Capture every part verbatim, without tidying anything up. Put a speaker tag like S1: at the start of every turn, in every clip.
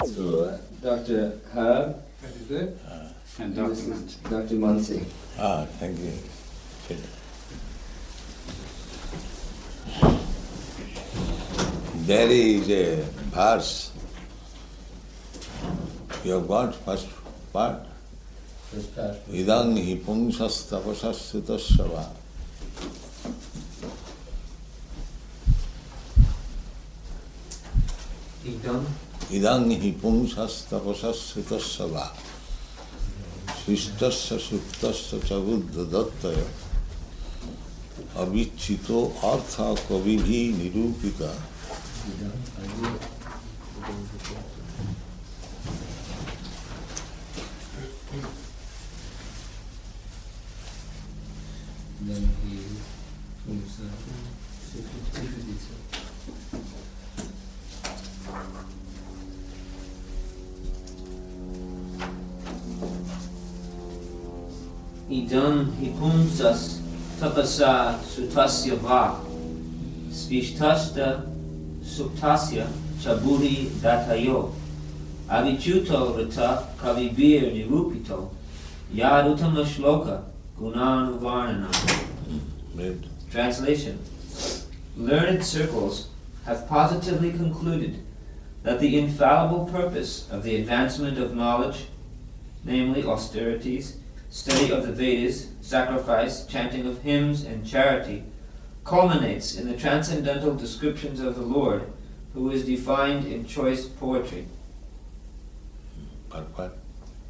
S1: So, uh, Doctor Harab.
S2: Very good.
S3: Uh,
S2: And Doctor Mansi.
S1: Doctor Mansi.
S3: ah, thank you. There is a verse. You have got first part.
S1: First part.
S3: Idang hi pungsas tapasas sutasava.
S1: Idam.
S3: Idang hi pungsas tapasas sutasava. Shistasya suptasya chabuddha dattaya. Avichito artha kavibhi nirupita.
S1: Then he moves uh, Idam hipumsas tapasa sutasya va svishtashta suktasya chaburi datayo avichuto rata kavibir nirupito yadutama shloka gunanuvarnana. Translation. Learned circles have positively concluded that the infallible purpose of the advancement of knowledge, namely austerities, study of the Vedas, sacrifice, chanting of hymns, and charity, culminates in the transcendental descriptions of the Lord, who is defined in choice poetry.
S3: But what?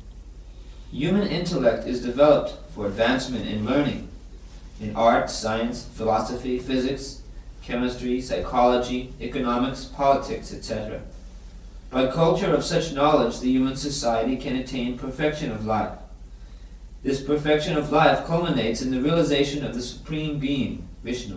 S1: Human intellect is developed for advancement in learning, in art, science, philosophy, physics, chemistry, psychology, economics, politics, et cetera. By culture of such knowledge, the human society can attain perfection of life. This perfection of life culminates in the realization of the Supreme Being, Vishnu.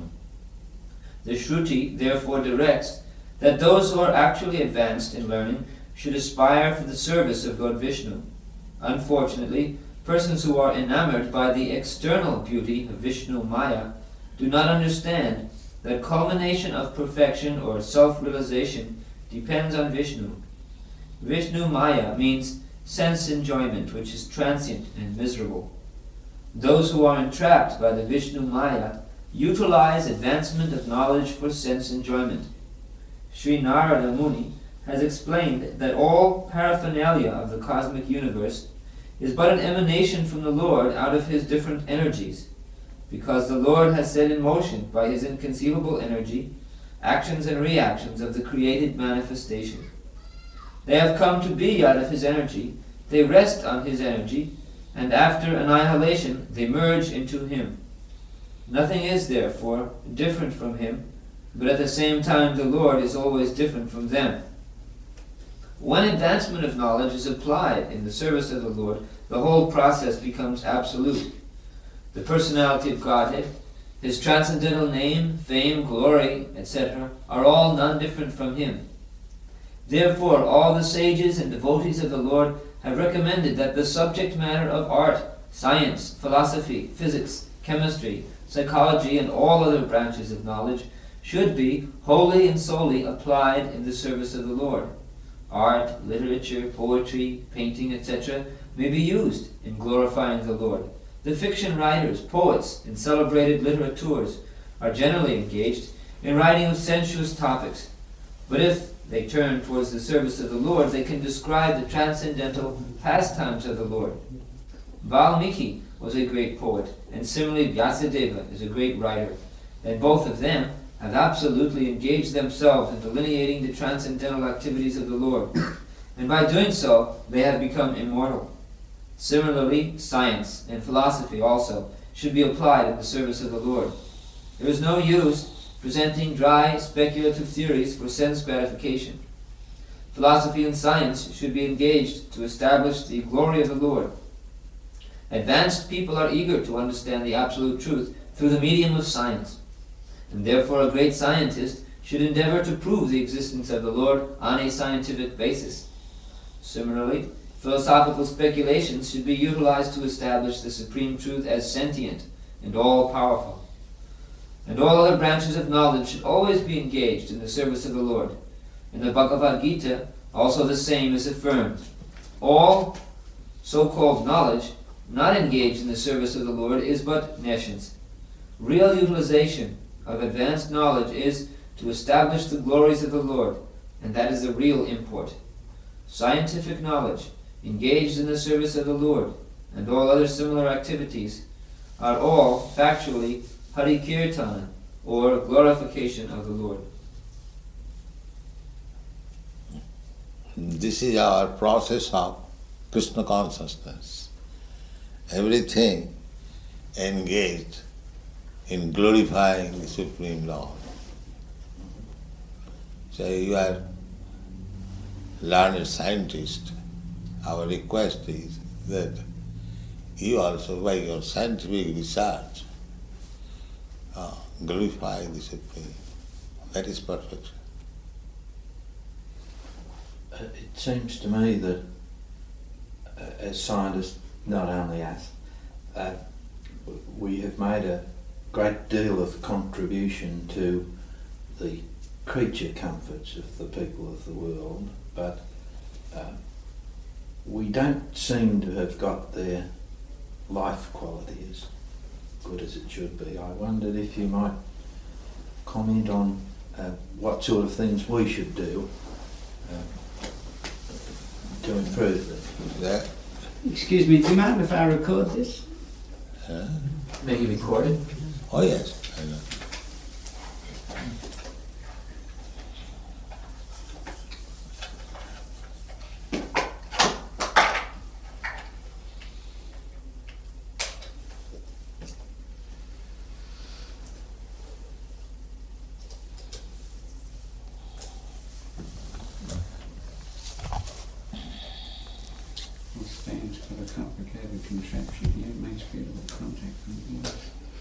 S1: The Shruti therefore directs that those who are actually advanced in learning should aspire for the service of Lord Vishnu. Unfortunately, persons who are enamored by the external beauty of Vishnu Maya do not understand that culmination of perfection or self-realization depends on Vishnu. Vishnu Maya means sense enjoyment, which is transient and miserable. Those who are entrapped by the Vishnu Maya utilize advancement of knowledge for sense enjoyment. Sri Narada Muni has explained that all paraphernalia of the cosmic universe is but an emanation from the Lord out of his different energies, because the Lord has set in motion by his inconceivable energy actions and reactions of the created manifestation. They have come to be out of his energy, they rest on his energy, and after annihilation they merge into him. Nothing is, therefore, different from him, but at the same time the Lord is always different from them. When advancement of knowledge is applied in the service of the Lord, the whole process becomes absolute. The personality of Godhead, his transcendental name, fame, glory, et cetera, are all none different from him. Therefore, all the sages and devotees of the Lord have recommended that the subject matter of art, science, philosophy, physics, chemistry, psychology, and all other branches of knowledge should be wholly and solely applied in the service of the Lord. Art, literature, poetry, painting, et cetera may be used in glorifying the Lord. The fiction writers, poets, and celebrated literateurs are generally engaged in writing of sensuous topics. But if they turn towards the service of the Lord, they can describe the transcendental pastimes of the Lord. Valmiki was a great poet, and similarly Vyasadeva is a great writer, and both of them have absolutely engaged themselves in delineating the transcendental activities of the Lord, and by doing so, they have become immortal. Similarly, science and philosophy also should be applied in the service of the Lord. There is no use presenting dry, speculative theories for sense gratification. Philosophy and science should be engaged to establish the glory of the Lord. Advanced people are eager to understand the absolute truth through the medium of science, and therefore a great scientist should endeavor to prove the existence of the Lord on a scientific basis. Similarly, philosophical speculations should be utilized to establish the supreme truth as sentient and all-powerful. And all other branches of knowledge should always be engaged in the service of the Lord. In the Bhagavad Gita, also the same is affirmed. All so-called knowledge not engaged in the service of the Lord is but nescience. Real utilization of advanced knowledge is to establish the glories of the Lord, and that is the real import. Scientific knowledge engaged in the service of the Lord and all other similar activities are all factually Hari Kirtana, or glorification of the Lord.
S3: This is our process of Krishna consciousness. Everything engaged in glorifying the Supreme Lord. So you are learned scientist. Our request is that you also, by your scientific research, uh, glorify the Supreme. That is perfection.
S2: Uh, it seems to me that uh, as scientists, not only us, uh, we have made a great deal of contribution to the creature comforts of the people of the world, but uh, we don't seem to have got their life quality as good as it should be. I wondered if you might comment on uh, what sort of things we should do uh, to improve them.
S3: Yeah.
S4: Excuse me, do you mind if I record this?
S3: Huh?
S1: May he record it?
S3: Oh yes, I know.
S4: Stands for a complicated contraption here, makes beautiful contact from the ears.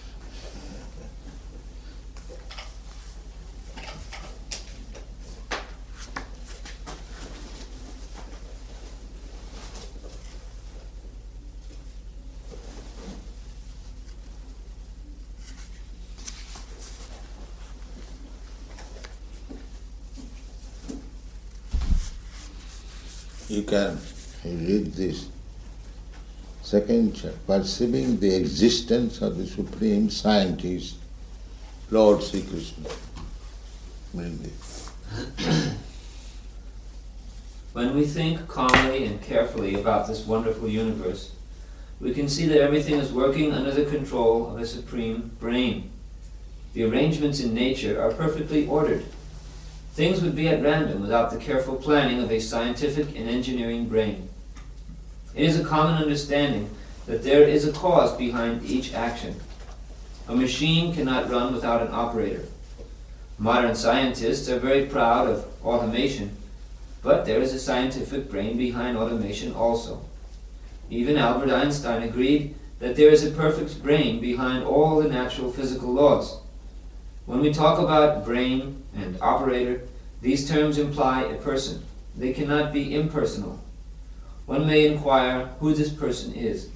S3: You can read this second chapter, perceiving the existence of the Supreme Scientist, Lord Sri Krishna. Read this.
S1: When we think calmly and carefully about this wonderful universe, we can see that everything is working under the control of a supreme brain. The arrangements in nature are perfectly ordered. Things would be at random without the careful planning of a scientific and engineering brain. It is a common understanding that there is a cause behind each action. A machine cannot run without an operator. Modern scientists are very proud of automation, but there is a scientific brain behind automation also. Even Albert Einstein agreed that there is a perfect brain behind all the natural physical laws. When we talk about brain and operator, these terms imply a person. They cannot be impersonal. One may inquire who this person is.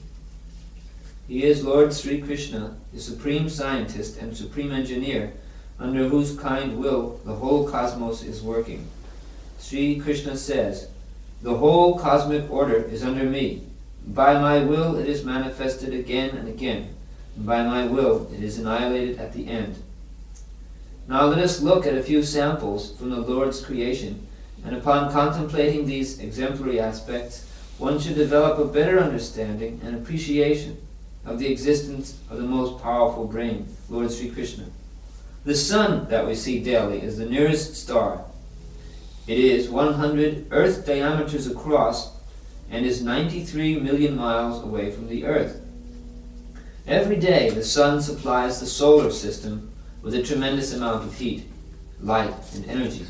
S1: He is Lord Sri Krishna, the supreme scientist and supreme engineer, under whose kind will the whole cosmos is working. Sri Krishna says, "The whole cosmic order is under me. By my will it is manifested again and again, and by my will it is annihilated at the end." Now let us look at a few samples from the Lord's creation, and upon contemplating these exemplary aspects, one should develop a better understanding and appreciation of the existence of the most powerful brain, Lord Sri Krishna. The sun that we see daily is the nearest star. It is one hundred Earth diameters across and is ninety-three million miles away from the Earth. Every day the sun supplies the solar system with a tremendous amount of heat, light, and energy.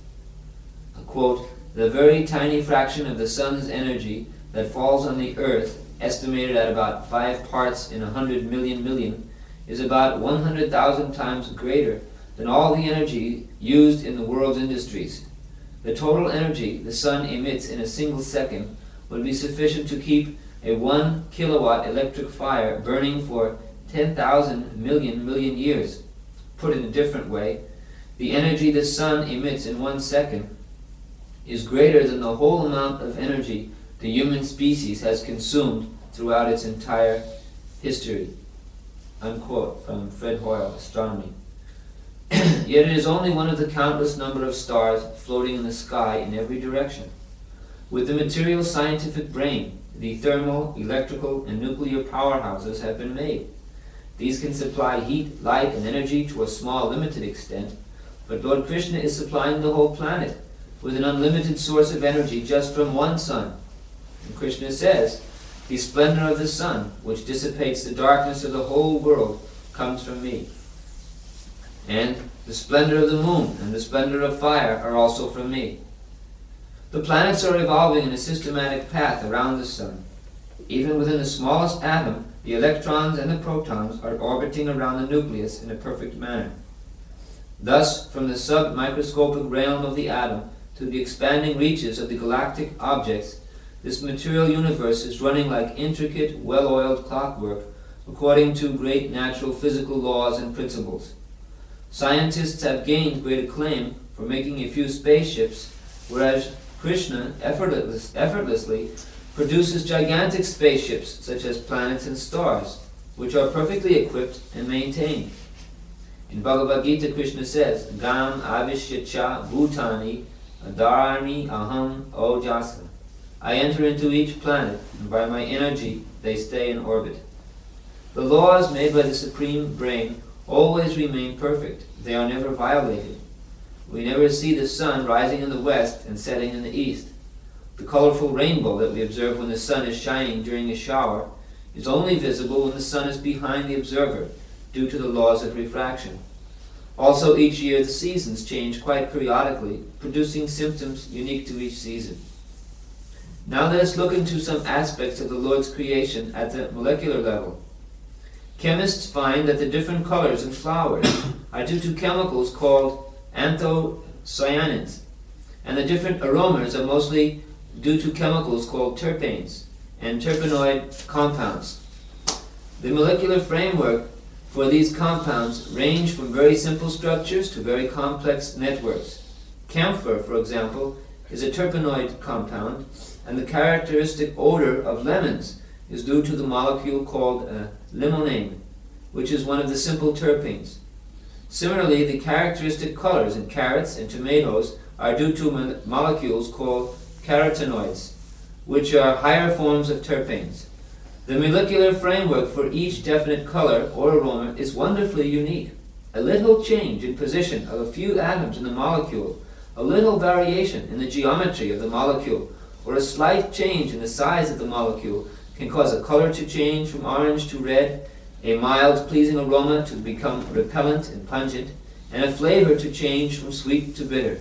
S1: I quote, "The very tiny fraction of the sun's energy that falls on the earth, estimated at about five parts in a hundred million million, is about one hundred thousand times greater than all the energy used in the world's industries. The total energy the sun emits in a single second would be sufficient to keep a one kilowatt electric fire burning for ten thousand million million years. Put in a different way, the energy the sun emits in one second is greater than the whole amount of energy the human species has consumed throughout its entire history. Unquote from Fred Hoyle, Astronomy. Yet it is only one of the countless number of stars floating in the sky in every direction. With the material scientific brain, the thermal, electrical, and nuclear powerhouses have been made. These can supply heat, light, and energy to a small, limited extent, but Lord Krishna is supplying the whole planet with an unlimited source of energy just from one sun. And Krishna says, "The splendor of the sun, which dissipates the darkness of the whole world, comes from me. And the splendor of the moon and the splendor of fire are also from me." The planets are evolving in a systematic path around the sun. Even within the smallest atom, the electrons and the protons are orbiting around the nucleus in a perfect manner. Thus, from the sub-microscopic realm of the atom to the expanding reaches of the galactic objects, this material universe is running like intricate, well-oiled clockwork according to great natural physical laws and principles. Scientists have gained great acclaim for making a few spaceships, whereas Krishna effortless, effortlessly produces gigantic spaceships such as planets and stars, which are perfectly equipped and maintained. In Bhagavad Gita, Krishna says, "Gam avishyacha bhutani adarani aham ojasa." I enter into each planet, and by my energy they stay in orbit. The laws made by the Supreme Brain always remain perfect. They are never violated. We never see the sun rising in the west and setting in the east. The colorful rainbow that we observe when the sun is shining during a shower is only visible when the sun is behind the observer, due to the laws of refraction. Also, each year the seasons change quite periodically, producing symptoms unique to each season. Now let us look into some aspects of the Lord's creation at the molecular level. Chemists find that the different colors in flowers are due to chemicals called anthocyanins, and the different aromas are mostly due to chemicals called terpenes and terpenoid compounds. The molecular framework for these compounds range from very simple structures to very complex networks. Camphor, for example, is a terpenoid compound, and the characteristic odor of lemons is due to the molecule called uh, limonene, which is one of the simple terpenes. Similarly, the characteristic colors in carrots and tomatoes are due to mo- molecules called carotenoids, which are higher forms of terpenes. The molecular framework for each definite color or aroma is wonderfully unique. A little change in position of a few atoms in the molecule, a little variation in the geometry of the molecule, or a slight change in the size of the molecule can cause a color to change from orange to red, a mild, pleasing aroma to become repellent and pungent, and a flavor to change from sweet to bitter.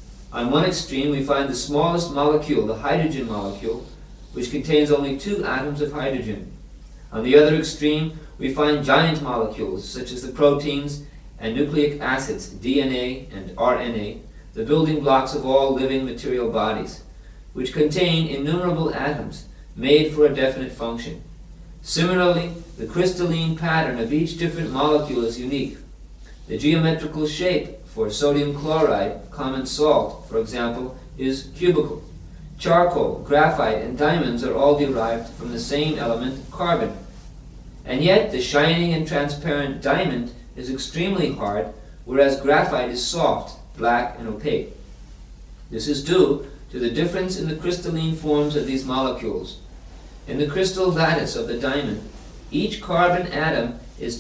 S1: On one extreme, we find the smallest molecule, the hydrogen molecule, which contains only two atoms of hydrogen. On the other extreme, we find giant molecules, such as the proteins and nucleic acids, D N A and R N A, the building blocks of all living material bodies, which contain innumerable atoms made for a definite function. Similarly, the crystalline pattern of each different molecule is unique. The geometrical shape for sodium chloride, common salt, for example, is cubical. Charcoal, graphite, and diamonds are all derived from the same element, carbon. And yet, the shining and transparent diamond is extremely hard, whereas graphite is soft, black, and opaque. This is due to the difference in the crystalline forms of these molecules. In the crystal lattice of the diamond, each carbon atom is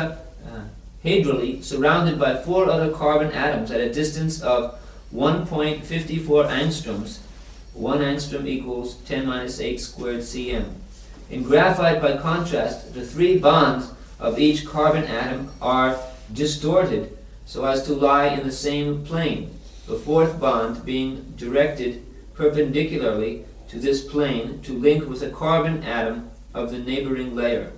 S1: tetrahedrally surrounded by four other carbon atoms at a distance of one point five four angstroms. One angstrom equals ten minus eight squared cm. In graphite, by contrast, the three bonds of each carbon atom are distorted so as to lie in the same plane, the fourth bond being directed perpendicularly to this plane to link with a carbon atom of the neighboring layer.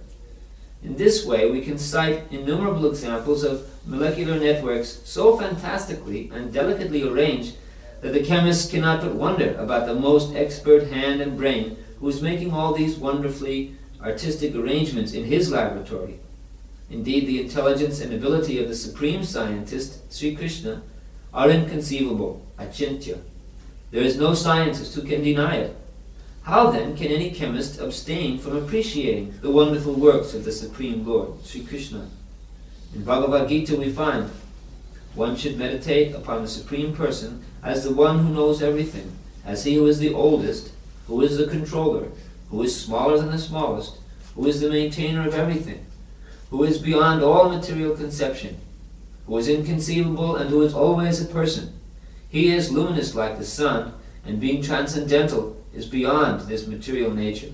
S1: In this way, we can cite innumerable examples of molecular networks so fantastically and delicately arranged that the chemist cannot but wonder about the most expert hand and brain who is making all these wonderfully artistic arrangements in his laboratory. Indeed, the intelligence and ability of the supreme scientist, Sri Krishna, are inconceivable, achintya. There is no scientist who can deny it. How then can any chemist abstain from appreciating the wonderful works of the Supreme Lord, Sri Krishna? In Bhagavad Gita we find, one should meditate upon the Supreme Person as the one who knows everything, as he who is the oldest, who is the controller, who is smaller than the smallest, who is the maintainer of everything, who is beyond all material conception, who is inconceivable and who is always a person. He is luminous like the sun, and being transcendental is beyond this material nature.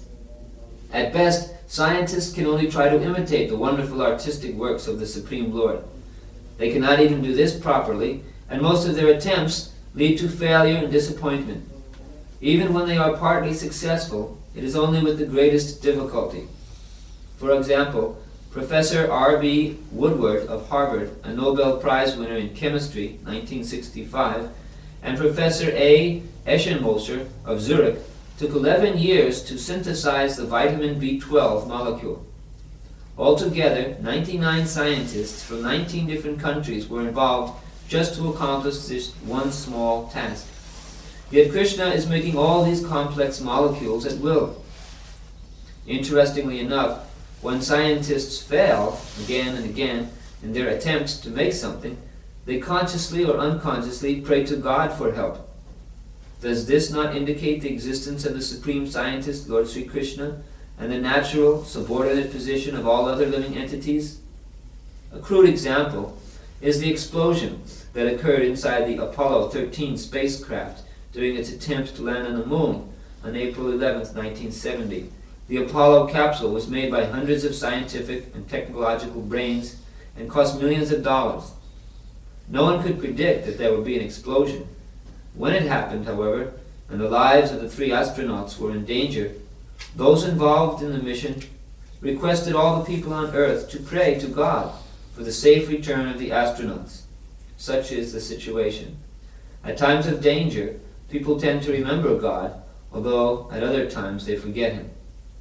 S1: At best, scientists can only try to imitate the wonderful artistic works of the Supreme Lord. They cannot even do this properly, and most of their attempts lead to failure and disappointment. Even when they are partly successful, it is only with the greatest difficulty. For example, Professor R B Woodward of Harvard, a Nobel Prize winner in chemistry, nineteen sixty-five, and Professor A. Eschenmoser of Zurich took eleven years to synthesize the vitamin B twelve molecule. Altogether, ninety-nine scientists from nineteen different countries were involved just to accomplish this one small task. Yet Krishna is making all these complex molecules at will. Interestingly enough, when scientists fail again and again in their attempts to make something, they consciously or unconsciously pray to God for help. Does this not indicate the existence of the Supreme Scientist, Lord Sri Krishna, and the natural, subordinate position of all other living entities? A crude example is the explosion that occurred inside the Apollo thirteen spacecraft during its attempt to land on the moon on April eleventh, nineteen seventy. The Apollo capsule was made by hundreds of scientific and technological brains and cost millions of dollars. No one could predict that there would be an explosion. When it happened, however, and the lives of the three astronauts were in danger, those involved in the mission requested all the people on Earth to pray to God for the safe return of the astronauts. Such is the situation. At times of danger, people tend to remember God, although at other times they forget Him.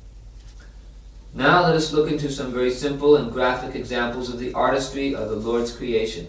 S1: Now let us look into some very simple and graphic examples of the artistry of the Lord's creation.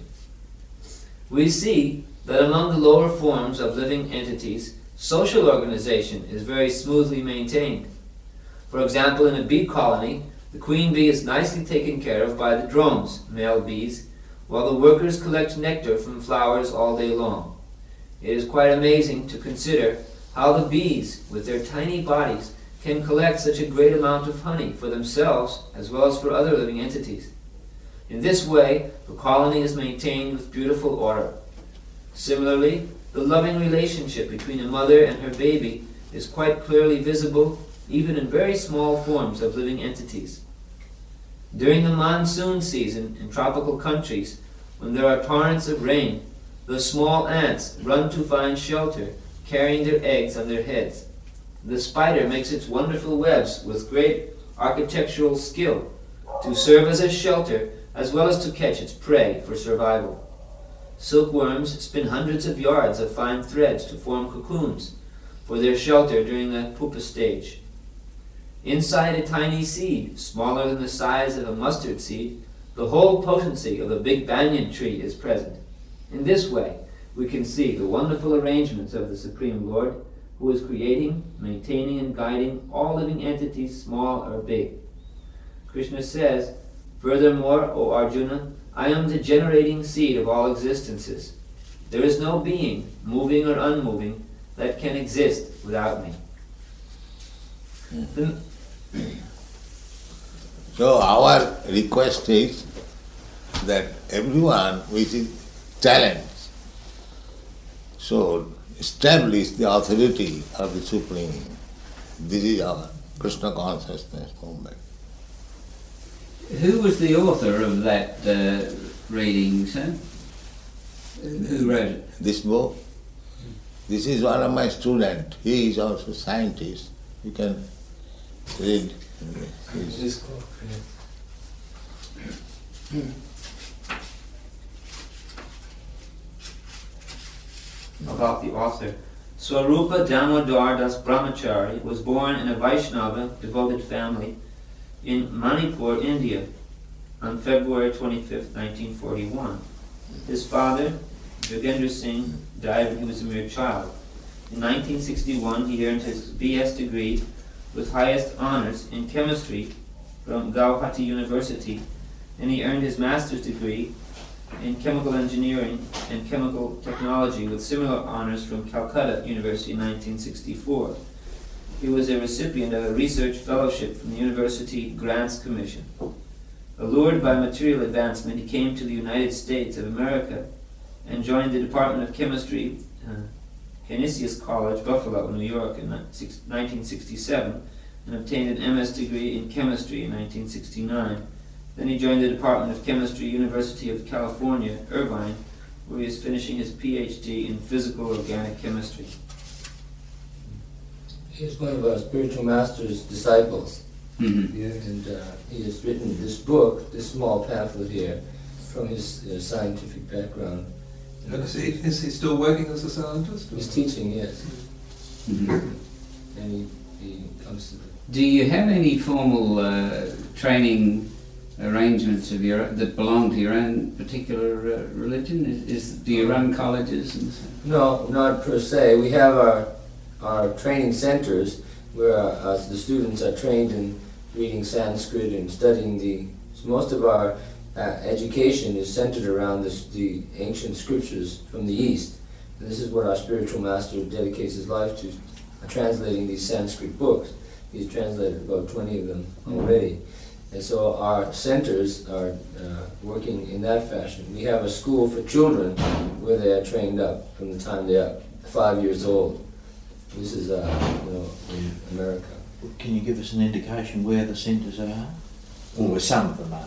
S1: We see that among the lower forms of living entities, social organization is very smoothly maintained. For example, in a bee colony, the queen bee is nicely taken care of by the drones, male bees, while the workers collect nectar from flowers all day long. It is quite amazing to consider how the bees, with their tiny bodies, can collect such a great amount of honey for themselves as well as for other living entities. In this way, the colony is maintained with beautiful order. Similarly, the loving relationship between a mother and her baby is quite clearly visible even in very small forms of living entities. During the monsoon season in tropical countries, when there are torrents of rain, the small ants run to find shelter, carrying their eggs on their heads. The spider makes its wonderful webs with great architectural skill to serve as a shelter as well as to catch its prey for survival. Silkworms spin hundreds of yards of fine threads to form cocoons for their shelter during the pupa stage. Inside a tiny seed, smaller than the size of a mustard seed, the whole potency of a big banyan tree is present. In this way, we can see the wonderful arrangements of the Supreme Lord, who is creating, maintaining, and guiding all living entities, small or big. Krishna says, "Furthermore, O Arjuna, I am the generating seed of all existences. There is no being, moving or unmoving, that can exist without me." The,
S3: So our request is that everyone with his talents should establish the authority of the Supreme. This is our Krishna consciousness movement.
S4: Who was the author of that uh, reading, sir? Who wrote it?
S3: This book, this is one of my students. He is also a scientist. You can read his.
S1: About the author. Swarupa Damodar Das Brahmachari was born in a Vaishnava devoted family in Manipur, India, on February twenty-fifth, nineteen forty-one. His father, Jogendra Singh, died when he was a mere child. In nineteen sixty-one, he earned his B S degree with highest honors in chemistry from Gauhati University, and he earned his master's degree in chemical engineering and chemical technology with similar honors from Calcutta University in nineteen sixty-four. He was a recipient of a research fellowship from the University Grants Commission. Allured by material advancement, he came to the United States of America and joined the Department of Chemistry, uh, Canisius College, Buffalo, New York, in nineteen sixty-seven, and obtained an M S degree in chemistry in nineteen sixty-nine. Then he joined the Department of Chemistry, University of California, Irvine, where he is finishing his P H D in physical organic chemistry.
S5: He is one of our spiritual master's disciples.
S4: Mm-hmm.
S5: Yes. And uh, he has written this book, this small pamphlet here, from his uh, scientific background.
S6: And is, he, is he still working as a scientist? Or?
S5: He's teaching, yes.
S4: Mm-hmm.
S5: And he, he comes to the...
S4: Do you have any formal uh, training arrangements of your that belong to your own particular uh, religion? Is, is do you run colleges and so?
S5: No, not per se. We have our our training centers where our, our, the students are trained in reading Sanskrit and studying the... So most of our uh, education is centered around this, the ancient scriptures from the East. And this is what our spiritual master dedicates his life to, uh, translating these Sanskrit books. He's translated about twenty of them already. And so our centers are uh, working in that fashion. We have a school for children where they are trained up from the time they are five years old. This is, uh, you know, in America.
S2: Can you give us an indication where the centres are? Or where some of them are?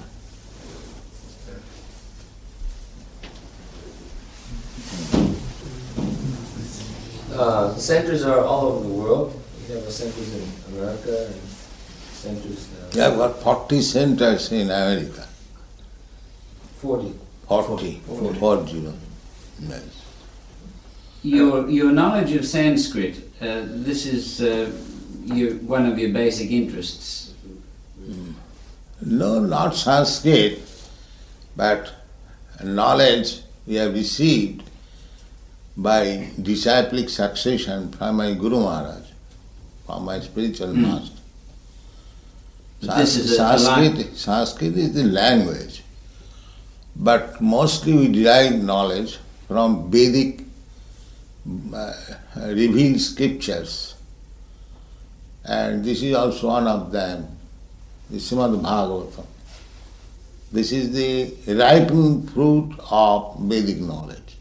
S5: Uh, centers are all over the world. We have centers in America and centers... Uh,
S3: We have got forty centers in America.
S5: forty.
S3: Forty.
S5: Forty.
S3: Four zero. Yes.
S4: Your your knowledge of Sanskrit. Uh, this is uh, your, one of your basic interests.
S3: No, not Sanskrit, but knowledge we have received by disciplic succession from my Guru Maharaj, from my spiritual
S4: Mm.
S3: master.
S4: This is a- a
S3: Sanskrit,
S4: lang-
S3: Sanskrit is the language, but mostly we derive knowledge from Vedic uh, revealed scriptures, and this is also one of them, the Srimad Bhagavatam. This is the ripened fruit of Vedic knowledge.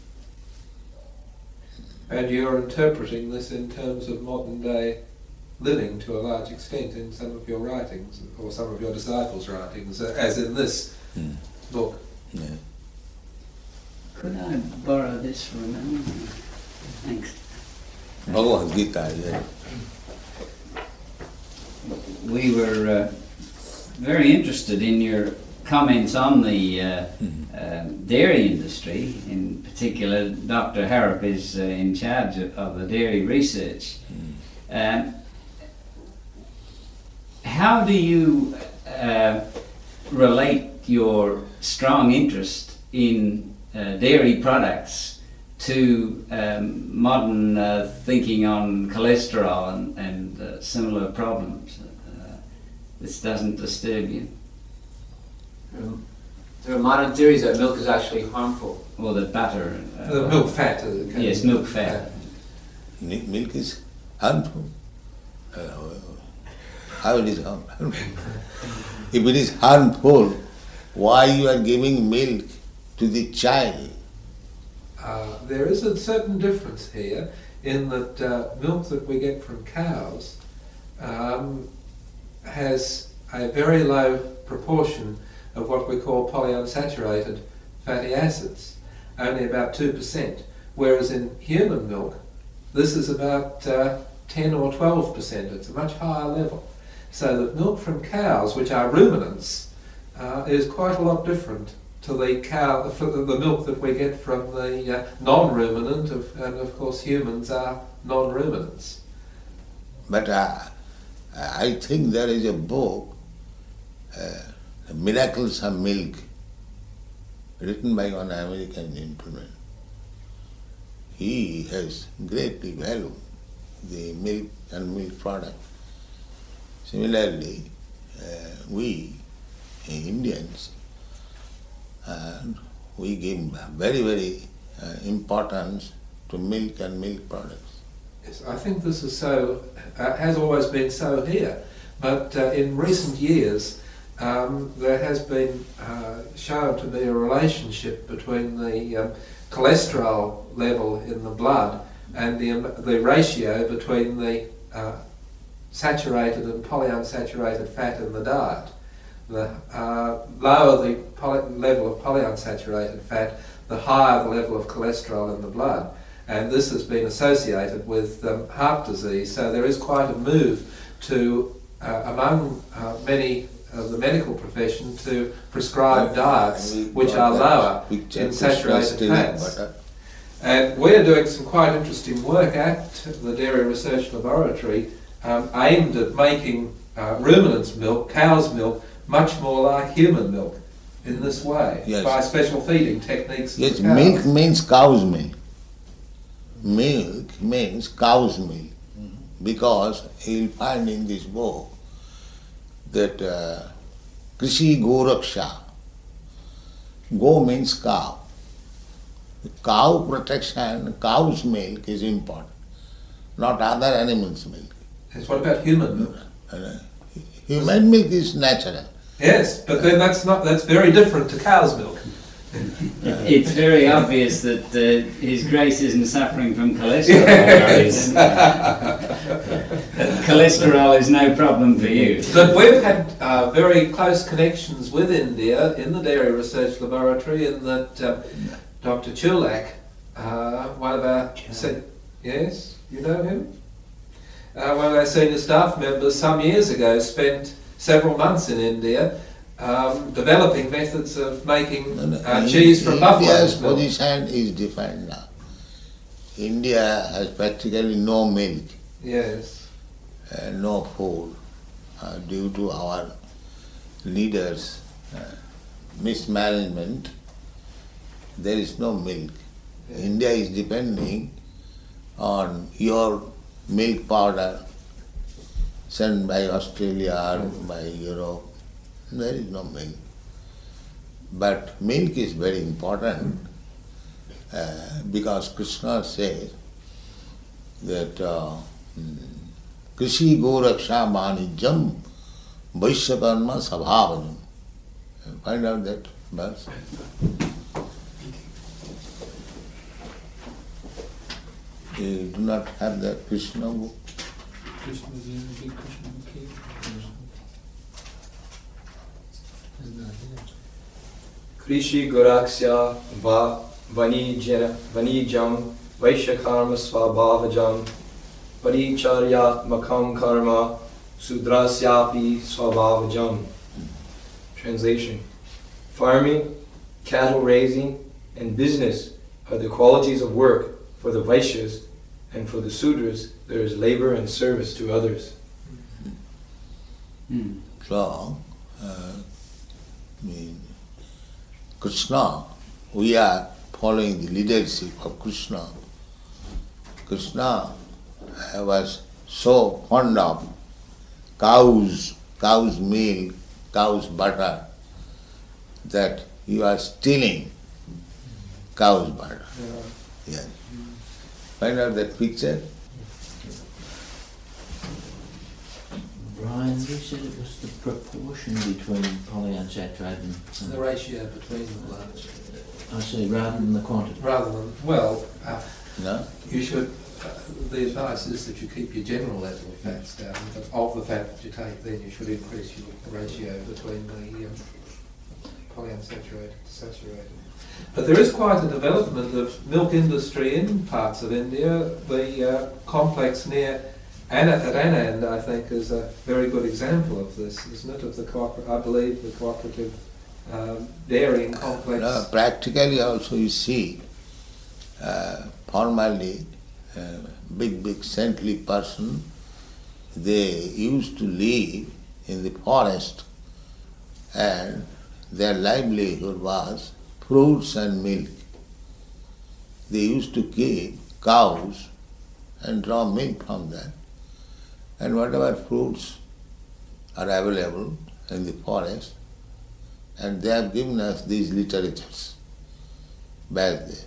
S6: And you're interpreting this in terms of modern day living to a large extent in some of your writings, or some of your disciples' writings, as in this
S3: Hmm.
S6: book.
S3: Yeah.
S4: Could I borrow this for a moment? Thanks.
S3: Bhagavad Gita, yeah.
S4: We were uh, very interested in your comments on the uh, uh, dairy industry. In particular, Doctor Harrop is uh, in charge of, of the dairy research. Um, how do you uh, relate your strong interest in uh, dairy products to um, modern uh, thinking on cholesterol and, and uh, similar problems? Uh, this doesn't disturb you?
S1: Um, there are modern theories that milk is actually harmful.
S4: Or that butter? Uh,
S6: The milk fat. uh, kind
S4: Yes,
S6: of-
S4: milk fat.
S3: Mi- Milk is harmful. Uh, how it is harmful? If it is harmful, why you are giving milk to the child?
S6: Uh, there is a certain difference here in that uh, milk that we get from cows um, has a very low proportion of what we call polyunsaturated fatty acids, only about two percent, whereas in human milk this is about uh, ten or twelve percent. It's a much higher level. So that milk from cows, which are ruminants, uh, is quite a lot different to the cow, the, the milk that we get from the uh, non-ruminant, of, and of course humans are non-ruminants.
S3: But uh, I think there is a book, uh, Miracles of Milk, written by one American gentleman. he has greatly valued the milk and milk product. Similarly, uh, we Indians, and we give very, very uh, importance to milk and milk products.
S6: Yes, I think this is so, uh, has always been so here, but uh, in recent years um, there has been uh, shown to be a relationship between the um, cholesterol level in the blood and the, um, the ratio between the uh, saturated and polyunsaturated fat in the diet. The uh, lower the poly- level of polyunsaturated fat, the higher the level of cholesterol in the blood. And this has been associated with um, heart disease. So there is quite a move to, uh, among uh, many of the medical profession, to prescribe diets which are lower in saturated fats. And we're doing some quite interesting work at the Dairy Research Laboratory um, aimed at making uh, ruminants' milk, cow's milk, much more like human milk in this way,
S3: yes.
S6: by special feeding techniques.
S3: Yes, milk means cow's milk. Milk means cow's milk, mm-hmm. because you'll find in this book that uh, Krishi Goraksha, go means cow. The cow protection, cow's milk is important, not other animals' milk.
S6: Yes, what about human milk?
S3: Uh, human milk is natural.
S6: Yes, but then that's not that's very different to cow's milk.
S4: It's very obvious that uh, His Grace isn't suffering from cholesterol.
S6: Yes.
S4: Cholesterol is no problem for you.
S6: But we've had uh, very close connections with India in the Dairy Research Laboratory, in that um, Doctor Chulak, uh, one of our se- yes, you know him. Uh, one of our senior staff members some years ago spent several months in India um, developing methods of making
S3: No, no.
S6: uh, cheese from buffalo
S3: India's
S6: milk.
S3: position is different now. India has practically no milk,
S6: Yes.
S3: uh, no food, uh, due to our leaders' uh, mismanagement. There is no milk.
S6: Yeah.
S3: India is depending on your milk powder sent by Australia or by Europe. There is no milk. But milk is very important uh, because Krishna says that uh, Krishi Goraksha Manijam Vaishyakarma Sabhavajam. Find out that verse. You do not have that Krishna book?
S7: Krishi Goraksya Va Vanijam Vaishyakarma Swabhavajam Paricharyatmakam Karma Sudrasyapi Swabhavajam. Translation: farming, cattle raising, and business are the qualities of work for the Vaishyas, and for the Sudras there is labor and service to others.
S4: Hmm.
S3: So, uh, I mean, Krishna, we are following the leadership of Krishna. Krishna was so fond of cows, cow's milk, cow's butter, that he was stealing cow's butter.
S6: Yeah.
S3: Yes. Find out that picture.
S2: Brian, you said it was the proportion between polyunsaturated and...
S6: The ratio between the bloods.
S2: I see, rather than the quantity.
S6: Rather than, well, uh,
S3: No?
S6: you should, uh, the advice is that you keep your general level of fats down, but of the fat that you take, then you should increase your ratio between the um, polyunsaturated to saturated. But there is quite a development of milk industry in parts of India. The uh, complex near Anna, at Anand, I think, is a very good example of this, isn't it? Of the cooper- I believe the cooperative um, dairying complex.
S3: No, practically also you see, uh, formerly, uh, big, big saintly person, they used to live in the forest and their livelihood was fruits and milk. They used to keep cows and draw milk from that. And whatever fruits are available in the forest, and they have given us these literatures back then.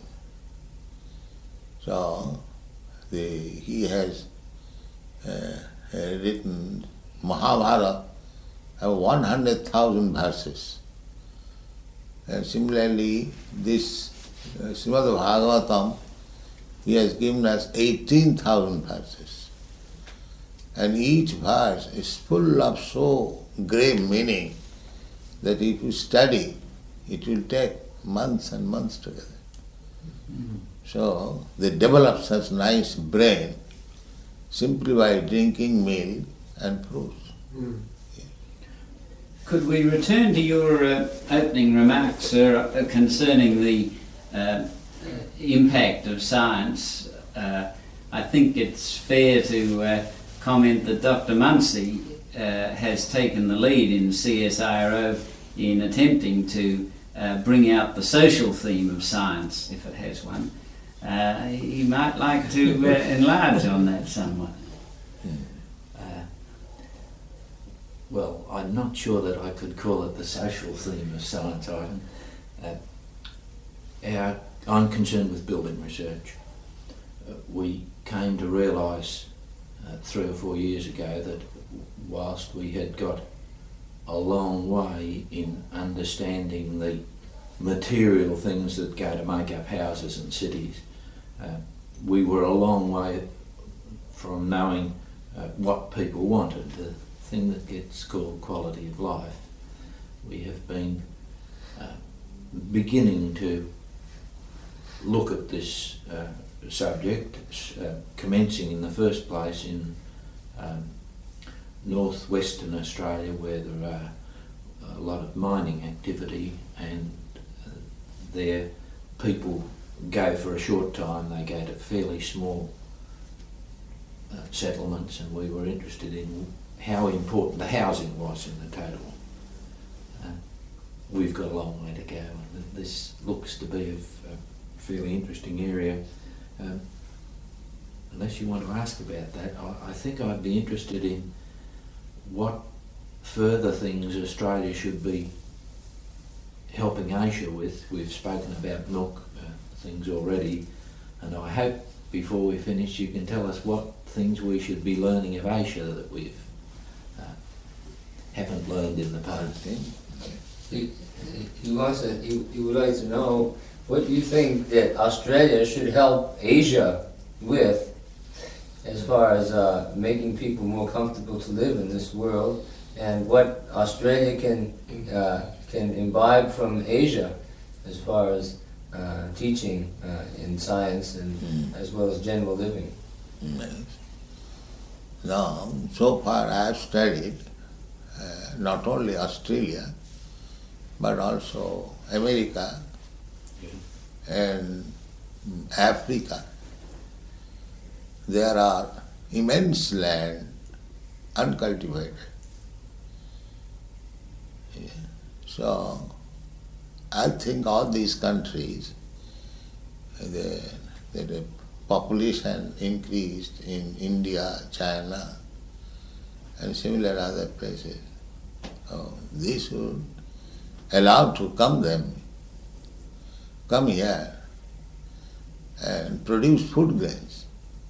S3: So the, he has uh, uh, written Mahabharata, have one hundred thousand verses. And similarly, this uh, Srimad Bhagavatam, he has given us eighteen thousand verses. And each verse is full of so great meaning that if you study, it will take months and months together. Mm-hmm. So they develop such nice brain simply by drinking milk and fruits. Mm. Yeah.
S4: Could we return to your uh, opening remarks, sir, uh, concerning the uh, impact of science? Uh, I think it's fair to uh, comment that Doctor Munsey uh, has taken the lead in C S I R O in attempting to uh, bring out the social theme of science, if it has one. Uh, he might like to uh, enlarge on that somewhat.
S2: Uh, well, I'm not sure that I could call it the social theme of science. I, uh, our, I'm concerned with building research. Uh, we came to realise uh, three or four years ago that whilst we had got a long way in understanding the material things that go to make up houses and cities, uh, we were a long way from knowing uh, what people wanted, the thing that gets called quality of life. We have been uh, beginning to look at this uh, subject, uh, commencing in the first place in um, northwestern Australia, where there are a lot of mining activity, and uh, there people go for a short time, they go to fairly small uh, settlements, and we were interested in how important the housing was in the total. Uh, we've got a long way to go, and this looks to be a, a fairly interesting area. Um, unless you want to ask about that, I, I think I'd be interested in what further things Australia should be helping Asia with. We've spoken about milk uh, things already, and I hope before we finish you can tell us what things we should be learning of Asia that we uh, haven't learned in the past.
S5: He, he wants to, he, he would like to know, what do you think that Australia should help Asia with as far as uh, making people more comfortable to live in this world, and what Australia can uh, can imbibe from Asia as far as uh, teaching uh, in science and mm. as well as general living?
S3: Yes. Now, so far I have studied uh, not only Australia but also America and Africa. There are immense land uncultivated. Yeah. So I think all these countries, the, the population increased in India, China, and similar other places. So they should allow to come them, come here and produce food grains.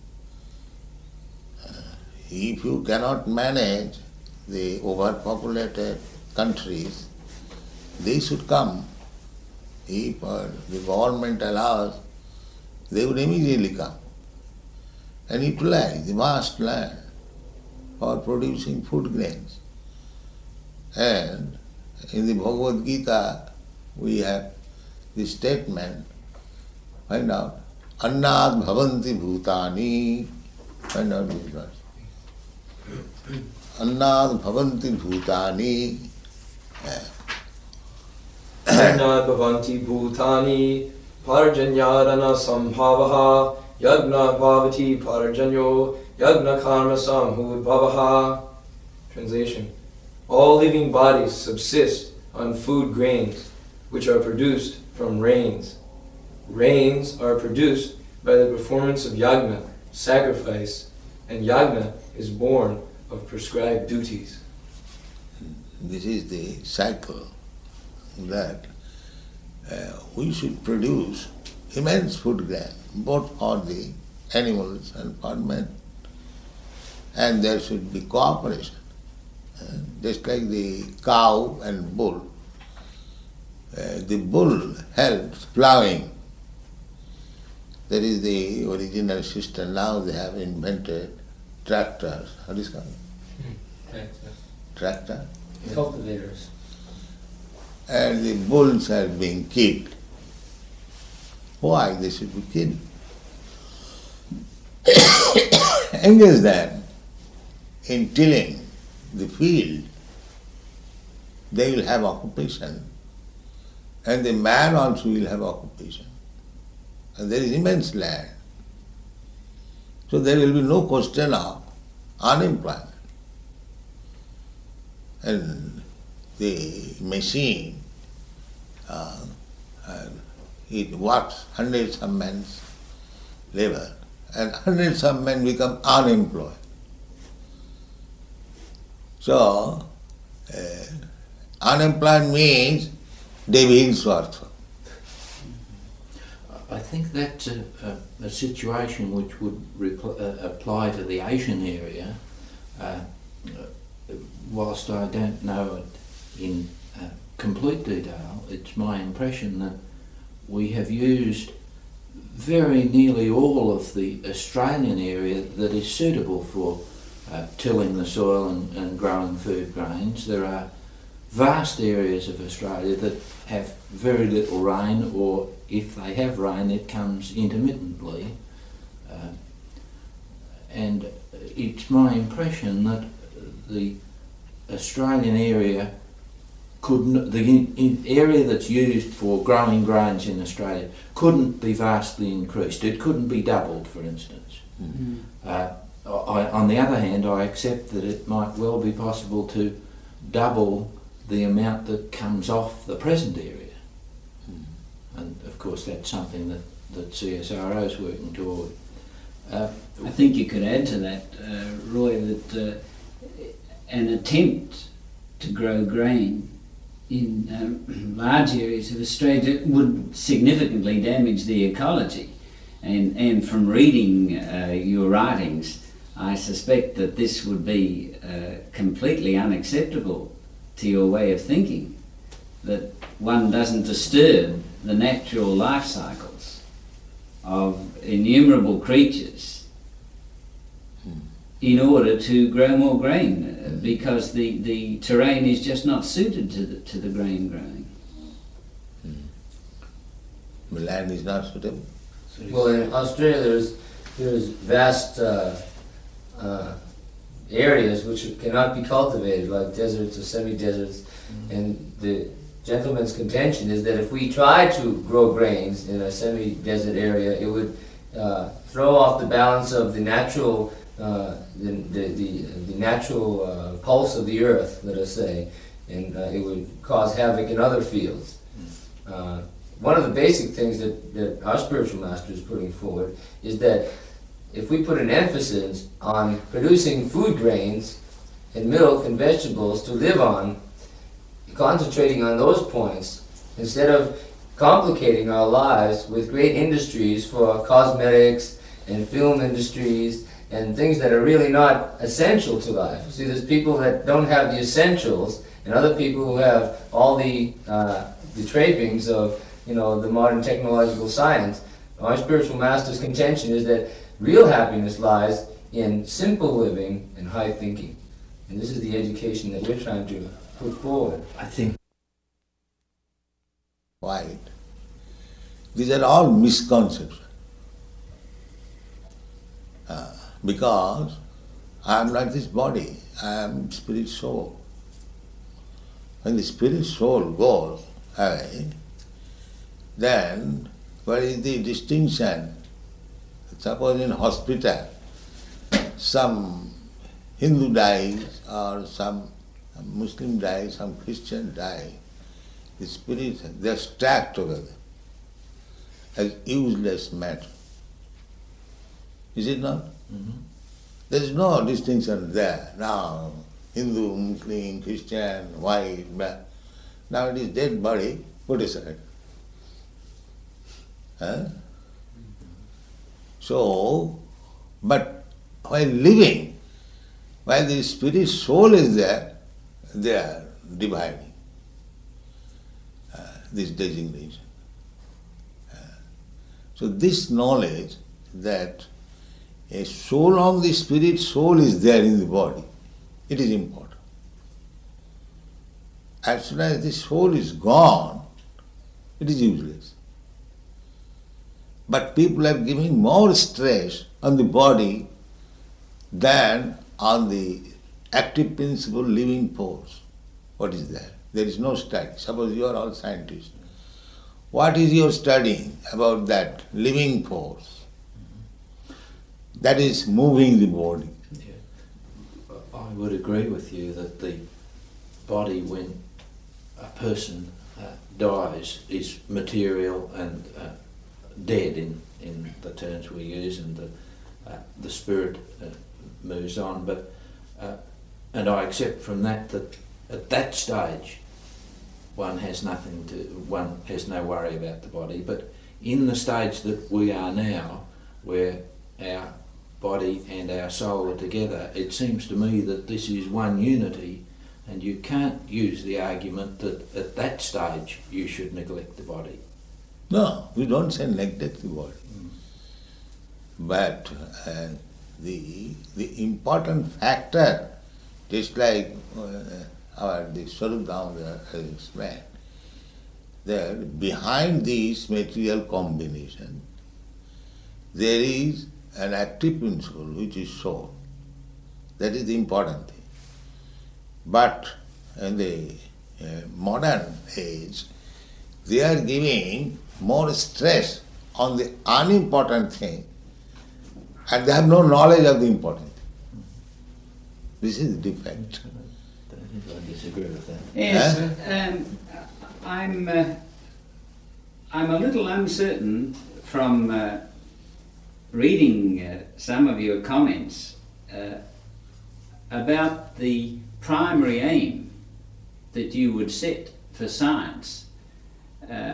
S3: Uh, if you cannot manage the overpopulated countries, they should come. If uh, the government allows, they would immediately come and utilize the vast land for producing food grains. And in the Bhagavad Gita, we have the statement, find out, Annad bhavanti bhutani, find out this verse. Annad bhavanti bhutani.
S7: Annad bhavanti bhutani, parjanyarana sambhavaha, yagna bhavati parjanyo, yagna karma samhudbhavaha. Translation. All living bodies subsist on food grains, which are produced from rains. Rains are produced by the performance of yagna, sacrifice, and yagna is born of prescribed duties.
S3: This is the cycle that uh, we should produce immense food grain, both for the animals and for men. And there should be cooperation. Uh, just like the cow and bull. Uh, the bull helps plowing. That is the original system. Now they have invented tractors. How do you call it? Tractor?
S5: Cultivators.
S3: And the bulls are being killed. Why they should be killed? Engage them in tilling the field. They will have occupation. And the man also will have occupation. And there is immense land. So there will be no question of unemployment. And the machine, uh, uh, it works hundreds of men's labor, and hundreds of men become unemployed. So, uh, unemployed means devil's work.
S2: I think that's a, a, a situation which would repl- uh, apply to the Asian area. Uh, whilst I don't know it in uh, complete detail, it's my impression that we have used very nearly all of the Australian area that is suitable for uh, tilling the soil and, and growing food grains. There are vast areas of Australia that have very little rain, or if they have rain, it comes intermittently. Uh, and it's my impression that the Australian area couldn't, the in, in area that's used for growing grains in Australia couldn't be vastly increased. It couldn't be doubled, for instance. Mm-hmm. Uh, I, on the other hand, I accept that it might well be possible to double the amount that comes off the present area. Mm. And of course that's something that, that C S R O is working toward.
S4: Uh, I think you could add to that, uh, Roy, that uh, an attempt to grow grain in uh, large areas of Australia would significantly damage the ecology. And, and from reading uh, your writings, I suspect that this would be uh, completely unacceptable to your way of thinking, that one doesn't disturb the natural life cycles of innumerable creatures in order to grow more grain, uh, because the, the terrain is just not suited to the, to the grain growing.
S3: Hmm. The land is not suitable.
S5: Well, in Australia there's, there's vast uh, uh, areas which cannot be cultivated, like deserts or semi-deserts, mm-hmm. and the gentleman's contention is that if we try to grow grains in a semi-desert area, it would uh, throw off the balance of the natural uh, the, the, the, the natural uh, pulse of the earth, let us say, and uh, it would cause havoc in other fields. Uh, one of the basic things that, that our spiritual master is putting forward is that if we put an emphasis on producing food grains and milk and vegetables to live on, concentrating on those points, instead of complicating our lives with great industries for cosmetics and film industries and things that are really not essential to life. See, there's people that don't have the essentials, and other people who have all the uh, the trappings of, you know, the modern technological science. Our spiritual master's contention is that real happiness lies in simple living and high thinking. And this is the education that we're trying to put forward.
S2: I think
S3: Right. These are all misconceptions. Uh, because I am not this body, I am spirit soul. When the spirit soul goes away, then what is the distinction? Suppose in hospital, some Hindu dies or some Muslim dies, some Christian dies, the spirits, they are stacked together as useless matter. Is it not?
S2: Mm-hmm.
S3: There is no distinction there. Now, Hindu, Muslim, Christian, white, black. Now it is dead body, put aside. Huh? So, but while living, while the spirit soul is there, they are dividing uh, this designation. Uh, so this knowledge that uh, so long the spirit soul is there in the body, it is important. As soon as the soul is gone, it is useless. But people are giving more stress on the body than on the active principle living force. What is there? There is no study. Suppose you are all scientists. What is your studying about that living force that is moving the body?
S2: Yeah. I would agree with you that the body, when a person uh, dies, is material and uh, dead in, in the terms we use, and the, uh, the spirit uh, moves on. But uh, and I accept from that that at that stage one has nothing to, one has no worry about the body. But in the stage that we are now, where our body and our soul are together, it seems to me that this is one unity, and you can't use the argument that at that stage you should neglect the body.
S3: No, we don't say neglect the body. Mm. But uh, the the important factor, just like uh, our the Swarup Damodar has explained, that behind this material combination there is an active principle which is soul. That is the important thing. But in the uh, modern age, they are giving more stress on the unimportant thing, and they have no knowledge of the important thing. This is the defect.
S2: I disagree with that.
S4: Yes,
S3: Huh?
S4: um, I'm, uh, I'm a little uncertain from uh, reading uh, some of your comments uh, about the primary aim that you would set for science. Uh,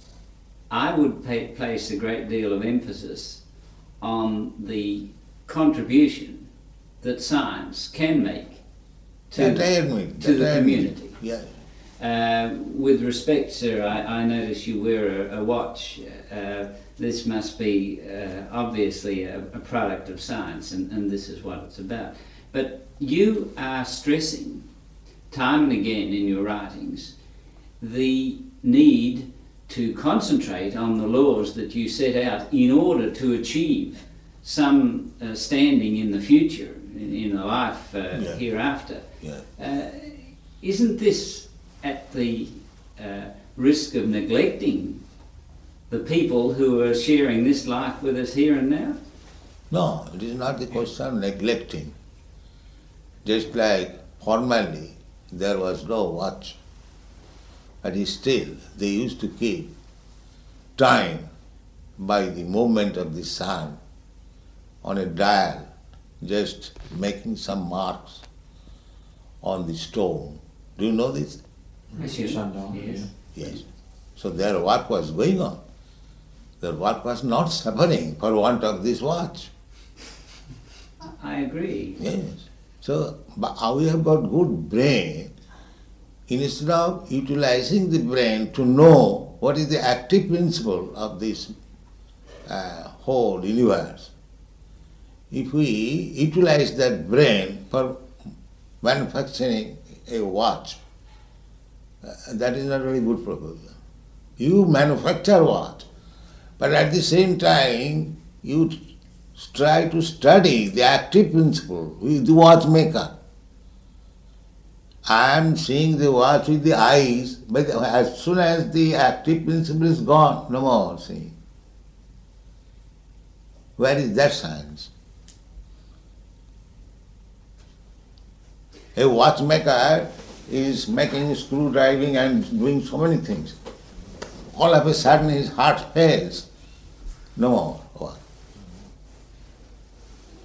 S4: I would pay, place a great deal of emphasis on the contribution that science can make to,
S3: That I admit.
S4: to
S3: that
S4: the
S3: I admit.
S4: community.
S3: Yeah.
S4: Uh, with respect, sir, I, I notice you wear a, a watch. Uh, this must be uh, obviously a, a product of science, and, and this is what it's about. But you are stressing time and again in your writings the need to concentrate on the laws that you set out in order to achieve some uh, standing in the future, in, in the life uh,
S3: Yeah.
S4: hereafter.
S3: Yeah.
S4: Uh, isn't this at the uh, risk of neglecting the people who are sharing this life with us here and now?
S3: No, it is not the question of neglecting. Just like formerly there was no watch, but still they used to keep time by the movement of the sun on a dial, just making some marks on the stone. Do you know this?
S2: Sundial,
S4: Yes.
S2: yeah.
S3: Yes. So their work was going on. Their work was not suffering for want of this watch.
S4: I agree.
S3: Yes. So but we have got good brain. Instead of utilizing the brain to know what is the active principle of this uh, whole universe, if we utilize that brain for manufacturing a watch, uh, that is not a very good proposal. You manufacture watch, but at the same time you try to study the active principle with the watchmaker. I am seeing the watch with the eyes, but as soon as the active principle is gone, no more seeing. Where is that science? A watchmaker is making screwdriving and doing so many things. All of a sudden his heart fails. No more.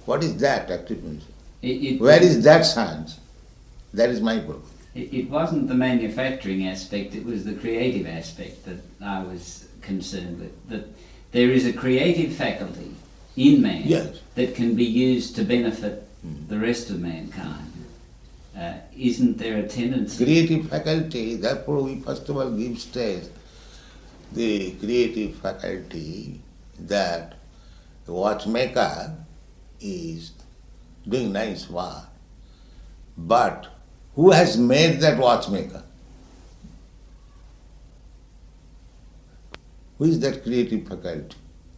S3: What is that occupancy?
S4: It, it,
S3: Where is that science? That is my problem.
S4: It, it wasn't the manufacturing aspect, it was the creative aspect that I was concerned with. That there is a creative faculty in man
S3: Yes.
S4: that can be used to benefit
S3: Mm.
S4: the rest of mankind. Uh, isn't there a tendency?
S3: Creative faculty, therefore we first of all give stress the creative faculty that the watchmaker is doing nice work. But who has made that watchmaker? Who is that creative faculty?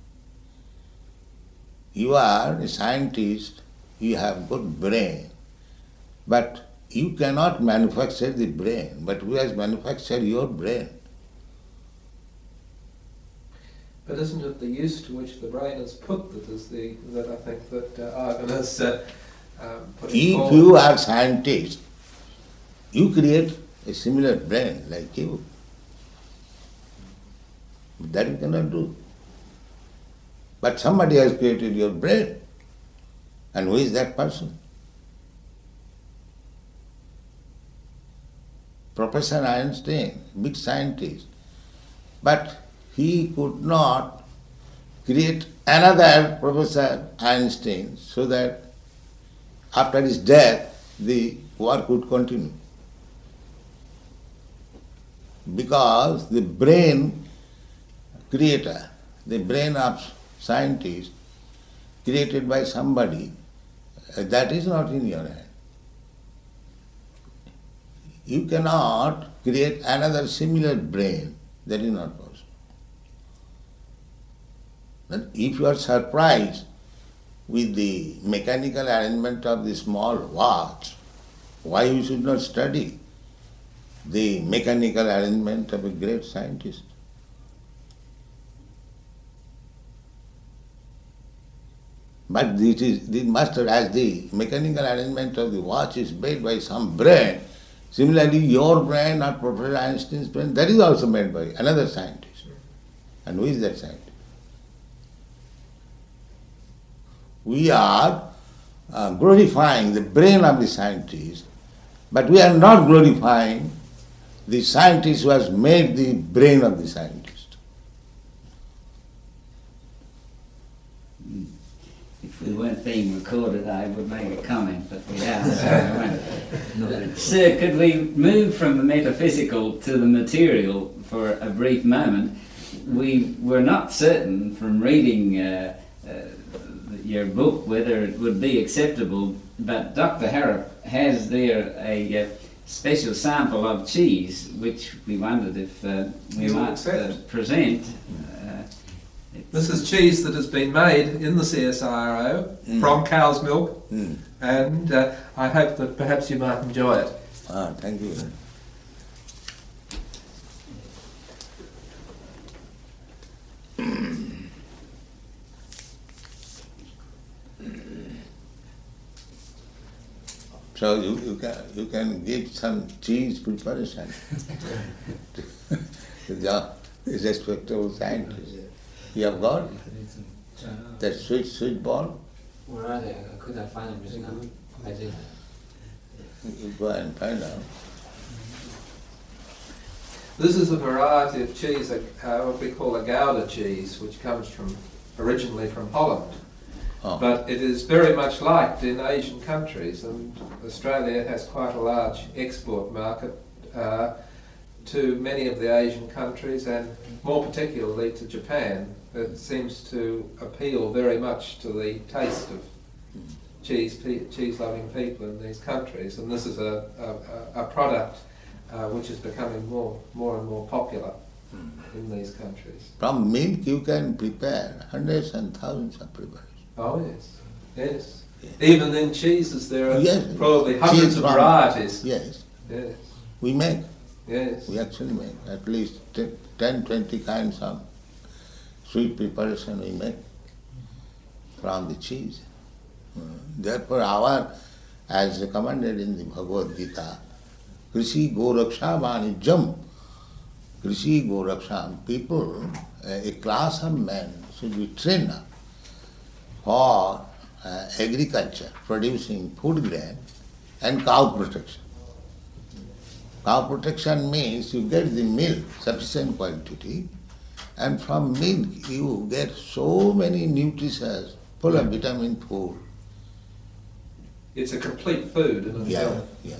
S3: You are a scientist, you have good brain, but you cannot manufacture the brain. But who has manufactured your brain?
S6: But isn't it the use to which the brain is put that is the that I think that uh, Ivan is uh, um, putting
S3: If
S6: forward?
S3: you are scientist, you create a similar brain like you. That you cannot do. But somebody has created your brain. And who is that person? Professor Einstein, big scientist. But he could not create another Professor Einstein so that after his death the work would continue. Because the brain creator, the brain of scientist created by somebody, uh, that is not in your hand. You cannot create another similar brain, that is not possible. But if you are surprised with the mechanical arrangement of the small watch, why you should not study the mechanical arrangement of a great scientist? But it is the master, as the mechanical arrangement of the watch is made by some brain, similarly your brain or Professor Einstein's brain, that is also made by another scientist. And who is that scientist? We are uh, glorifying the brain of the scientist, but we are not glorifying the scientist who has made the brain of the scientist.
S4: If we weren't being recorded, I would make a comment, but we are, so we won't. Sir, could we move from the metaphysical to the material for a brief moment? We were not certain from reading uh, uh, your book whether it would be acceptable, but Doctor Harrop has there a uh, special sample of cheese, which we wondered if uh, we
S6: You will
S4: might uh,
S6: accept.
S4: present. Uh,
S6: This is cheese that has been made in the C S I R O
S3: Mm.
S6: from cow's milk,
S3: Mm.
S6: and uh, I hope that perhaps you might enjoy it.
S3: Ah, thank you. So you, you can you can give some cheese preparation to the respectable scientist. You have got that sweet sweet ball.
S5: Where are they? Could I find them just now? I did.
S3: You go and find out.
S6: This is a variety of cheese, uh, what we call a Gouda cheese, which comes from originally from Holland.
S3: Oh.
S6: But it is very much liked in Asian countries, and Australia has quite a large export market uh, to many of the Asian countries, and more particularly to Japan. It seems to appeal very much to the taste of cheese, pe- cheese-loving people in these countries, and this is a, a, a product uh, which is becoming more, more and more popular in these countries.
S3: From milk you can prepare hundreds and thousands of preparations.
S6: Oh yes, yes.
S3: Yeah.
S6: Even in cheeses there are
S3: Yes.
S6: probably hundreds
S3: Cheese
S6: of
S3: from-
S6: varieties.
S3: Yes,
S6: Yes,
S3: we make.
S6: yes.
S3: We actually make at least ten, twenty kinds of sweet preparation we make from the cheese. Uh, Therefore our, as recommended in the Bhagavad Gita, Krishi Goraksha Vanijam, Krishi Goraksha, people, a a class of men should be trained up for uh, agriculture, producing food grain, and cow protection. Cow protection means you get the milk, sufficient quantity, and from milk you get so many nutrients, full of vitamin food.
S6: It's a complete food in
S3: Yeah,
S6: itself.
S3: yes.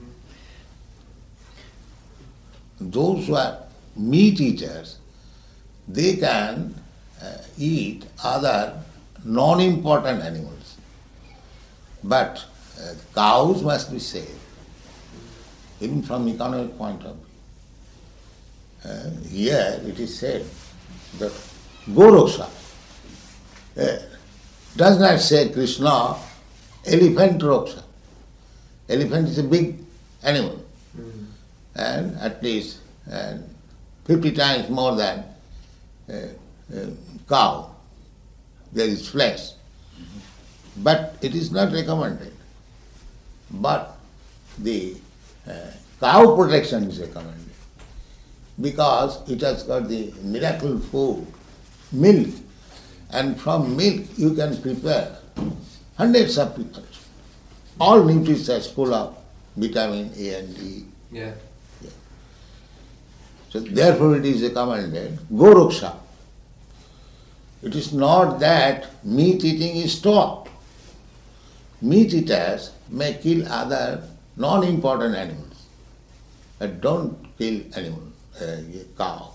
S3: Those who are meat eaters, they can uh, eat other non-important animals. But uh, cows must be saved, even from economic point of view. Uh, here it is said that Goroksha uh, does not say Krishna, elephant roksha. Elephant is a big animal, mm. and at least uh, fifty times more than uh, uh, cow. There is flesh. Mm-hmm. But it is not recommended. But the uh, cow protection is recommended because it has got the miracle food, milk, and from milk you can prepare hundreds of pickles. All nutrients full of vitamin A and D.
S6: Yeah.
S3: Yeah. So therefore it is recommended Goroksha. It is not that meat eating is stopped. Meat eaters may kill other non-important animals, but don't kill animal, uh, cow.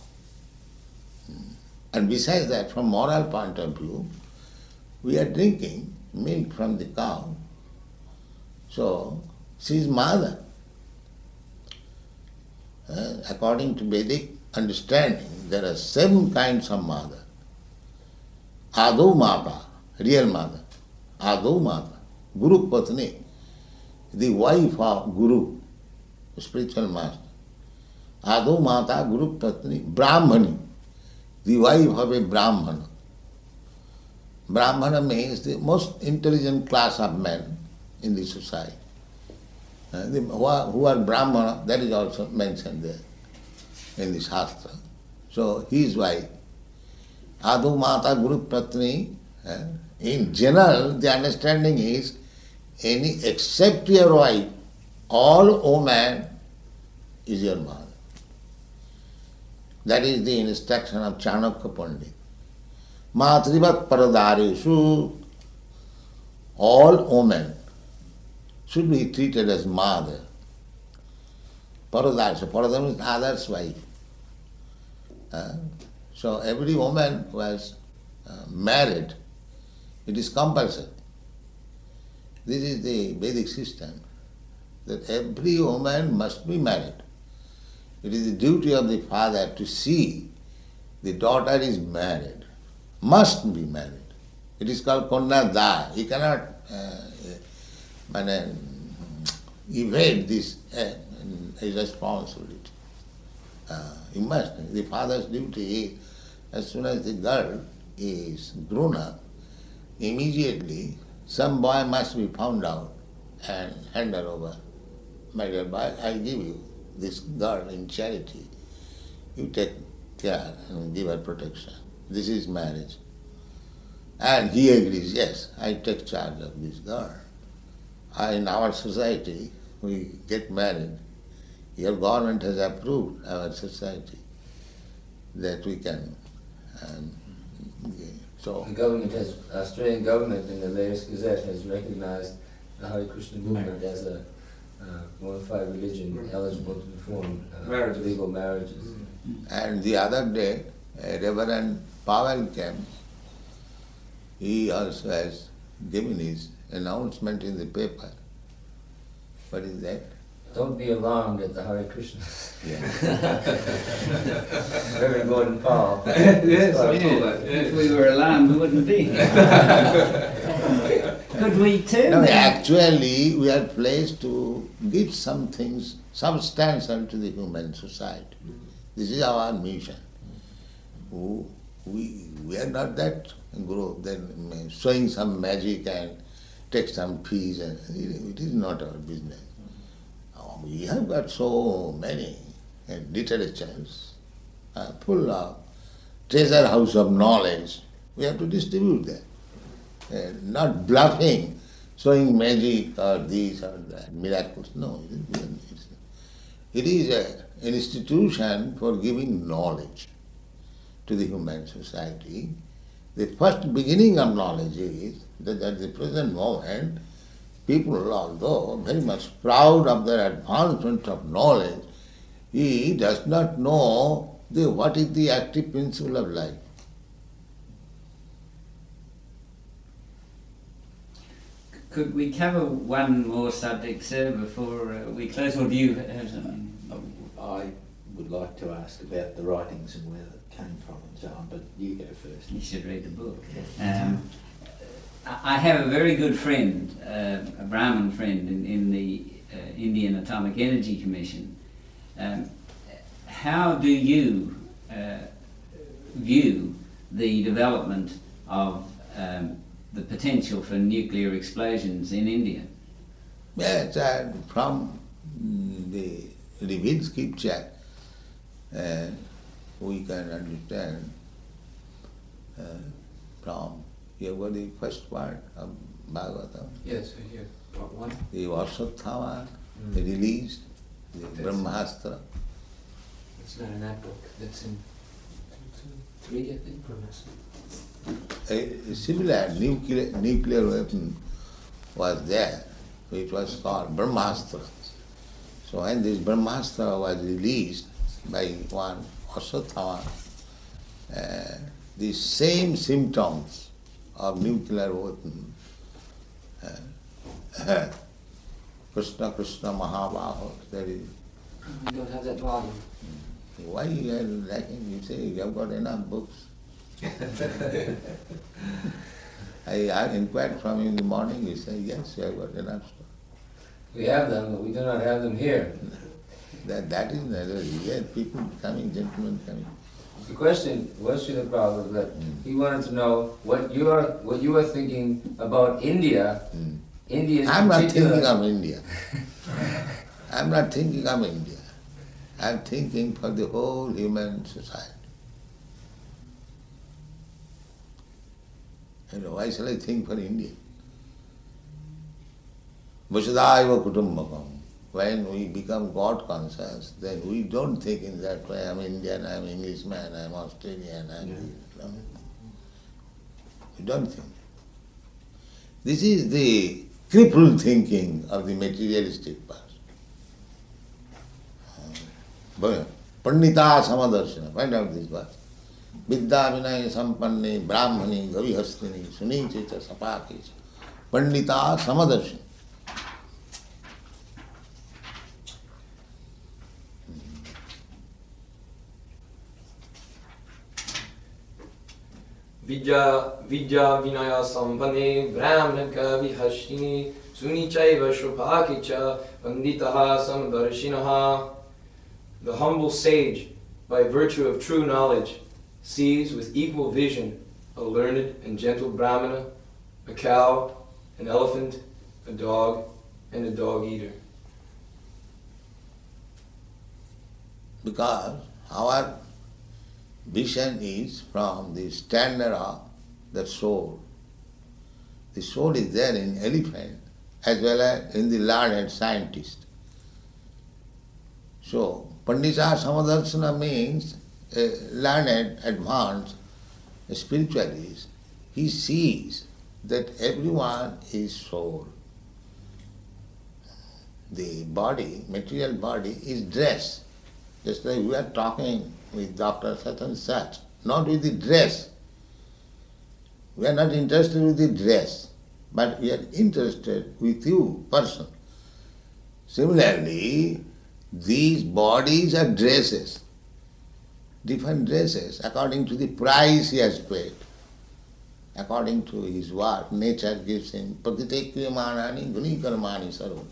S3: And besides that, from moral point of view, we are drinking milk from the cow. So, she is mother. Uh, according to Vedic understanding, there are seven kinds of mother. Adu Mata, real mother. Adu Mata, Guru Patni, the wife of Guru, spiritual master. Adu Mata, Guru Patni, Brahmani, the wife of a Brahmana. Brahmana means the most intelligent class of men in the society. Uh, the, who, are, who are Brahmana, that is also mentioned there in the Shastra. So his wife, Adu Mata Guru Patni, uh, in general the understanding is any except your wife, all woman is your mother. That is the instruction of Chanakya Pandit. Matrivat paradareshu, all women should be treated as mother. Paradareshu, paradar means other's wife. Uh, so every woman who has uh, married, it is compulsory. This is the Vedic system, that every woman must be married. It is the duty of the father to see the daughter is married, must be married. It is called Kanya Da. He cannot uh, uh, evade this uh, responsibility. Uh, he must. The father's duty is, as soon as the girl is grown up, immediately some boy must be found out and hand her over. My dear boy, I give you this girl in charity. You take care and give her protection. This is marriage. And he agrees, yes, I take charge of this girl. Uh, in our society, we get married. Your government has approved our society that we can. Um, so
S5: the government has, Australian government in the latest Gazette has recognized the Hare Krishna movement as a uh, bona fide religion eligible to perform uh,
S6: marriages.
S5: legal marriages.
S3: And the other day, uh, Reverend Powell came. He also has given his announcement in the paper. What is that?
S5: Don't be alarmed at the Hare Krishna.
S3: Yeah.
S5: Reverend Gordon Powell.
S6: Yes, I
S4: Yeah,
S6: saw that.
S4: if
S6: Yeah.
S4: we were alarmed, we wouldn't be. Could we turn
S3: No,
S4: then?
S3: actually, we are placed to give some things substantial to the human society. This is our mission. We, we are not that group that showing some magic and take some fees. And it is not our business. We have got so many uh, literatures uh, full of treasure house of knowledge. We have to distribute them. uh, not bluffing, showing magic or this or that, miracles. No, it is, it is a, an institution for giving knowledge to the human society. The first beginning of knowledge is that at the present moment, people, although very much proud of their advancement of knowledge, he does not know the, what is the active principle of life.
S4: Could we cover one more subject, sir, before uh, we close, or do you have something?
S2: I would like to ask about the writings and where it came from and so on, but you go first.
S4: You should read the book. Um, I have a very good friend, uh, a Brahmin friend in, in the uh, Indian Atomic Energy Commission. Um, how do you uh, view the development of um, the potential for nuclear explosions in India?
S3: Yes, and from the revealed scripture, uh, we can understand uh, from, you got the first part of Bhagavatam,
S5: Yes, here, part one.
S3: the Vasudhava,
S5: Mm.
S3: the released, the
S5: Yes.
S3: Brahmastra.
S5: It's not in that book, that's in three, I think.
S3: A similar nuclear, nuclear weapon was there, which was called Brahmastra. So when this Brahmastra was released by one Vasudhava, uh, the same symptoms of nuclear weapon, uh, Krishna Krishna Mahabaho, that is,
S5: We don't have that volume.
S3: why you are lacking? You say you have got enough books. I, I inquired from him in the morning, he said, yes, you have got enough stuff.
S5: We have them, but we do not have them here.
S3: That, that is necessary. Yes, people coming, gentlemen coming.
S5: The question was to the Prabhupada that he wanted to know what you are what you are thinking about India.
S3: Mm.
S5: India's
S3: I'm not
S5: particular.
S3: thinking of India. I'm not thinking of India. I'm thinking for the whole human society. You know, why shall I think for India? Vasudhaiva kutumbakam. When we become God conscious, then we don't think in that way, I'm Indian, I'm Englishman, I'm Australian, I'm
S2: Yeah.
S3: no. We don't think. This is the crippled thinking of the materialistic person. Pandita Samadarshana, find out this verse. Vidya vinay sampanne brahmani gavihastini sunichecha sapakecha. Pandita Samadarshana.
S7: Vidya Vidya Vinaya Sampane Brahmanaka Vihashini Sunichaiva Shubhakicha Panditaha Samdarshinaha. The humble sage, by virtue of true knowledge, sees with equal vision a learned and gentle Brahmana, a cow, an elephant, a dog, and a dog eater.
S3: Because our vision is from the standard of the soul. The soul is there in elephant as well as in the learned scientist. So, Pandita Samadarshana means a learned, advanced spiritualist. He sees that everyone is soul. The body, material body, is dress. Just like we are talking with Doctor such and such, not with the dress. We are not interested with the dress, but we are interested with you, person. Similarly, these bodies are dresses, different dresses, according to the price he has paid, according to his work. Nature gives him prakriti kriyamanani guni karmani sarva.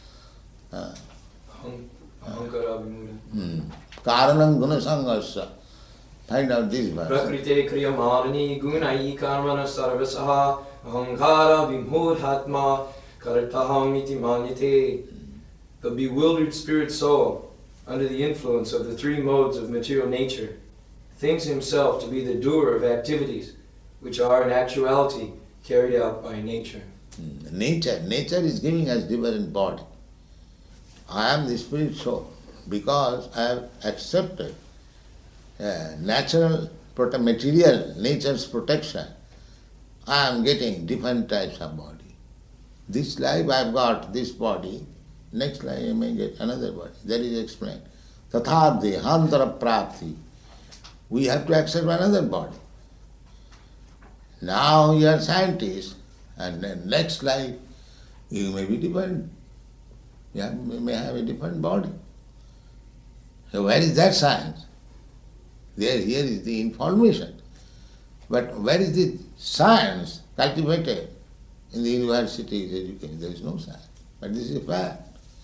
S7: Ahankara Vimuda.
S3: Karanam gunasangasya. Find out this verse.
S7: Prakrite kriyamani gunai karmana sarvasaha ahankara vimudhatma karataham iti manyate. The bewildered spirit soul, under the influence of the three modes of material nature, thinks himself to be the doer of activities which are in actuality carried out by nature.
S3: Mm, Nature, nature is giving us different body. I am the spirit soul because I have accepted uh, natural, prote- material, nature's protection. I am getting different types of body. This life I have got this body, next life I may get another body. That is explained. Tatha dehantara prapti. We have to accept another body. Now you are scientists, and then next life you may be different. You have, you may have a different body. So where is that science? There, here is the information. But where is the science cultivated in the universities, education? There is no science. But this is a fact.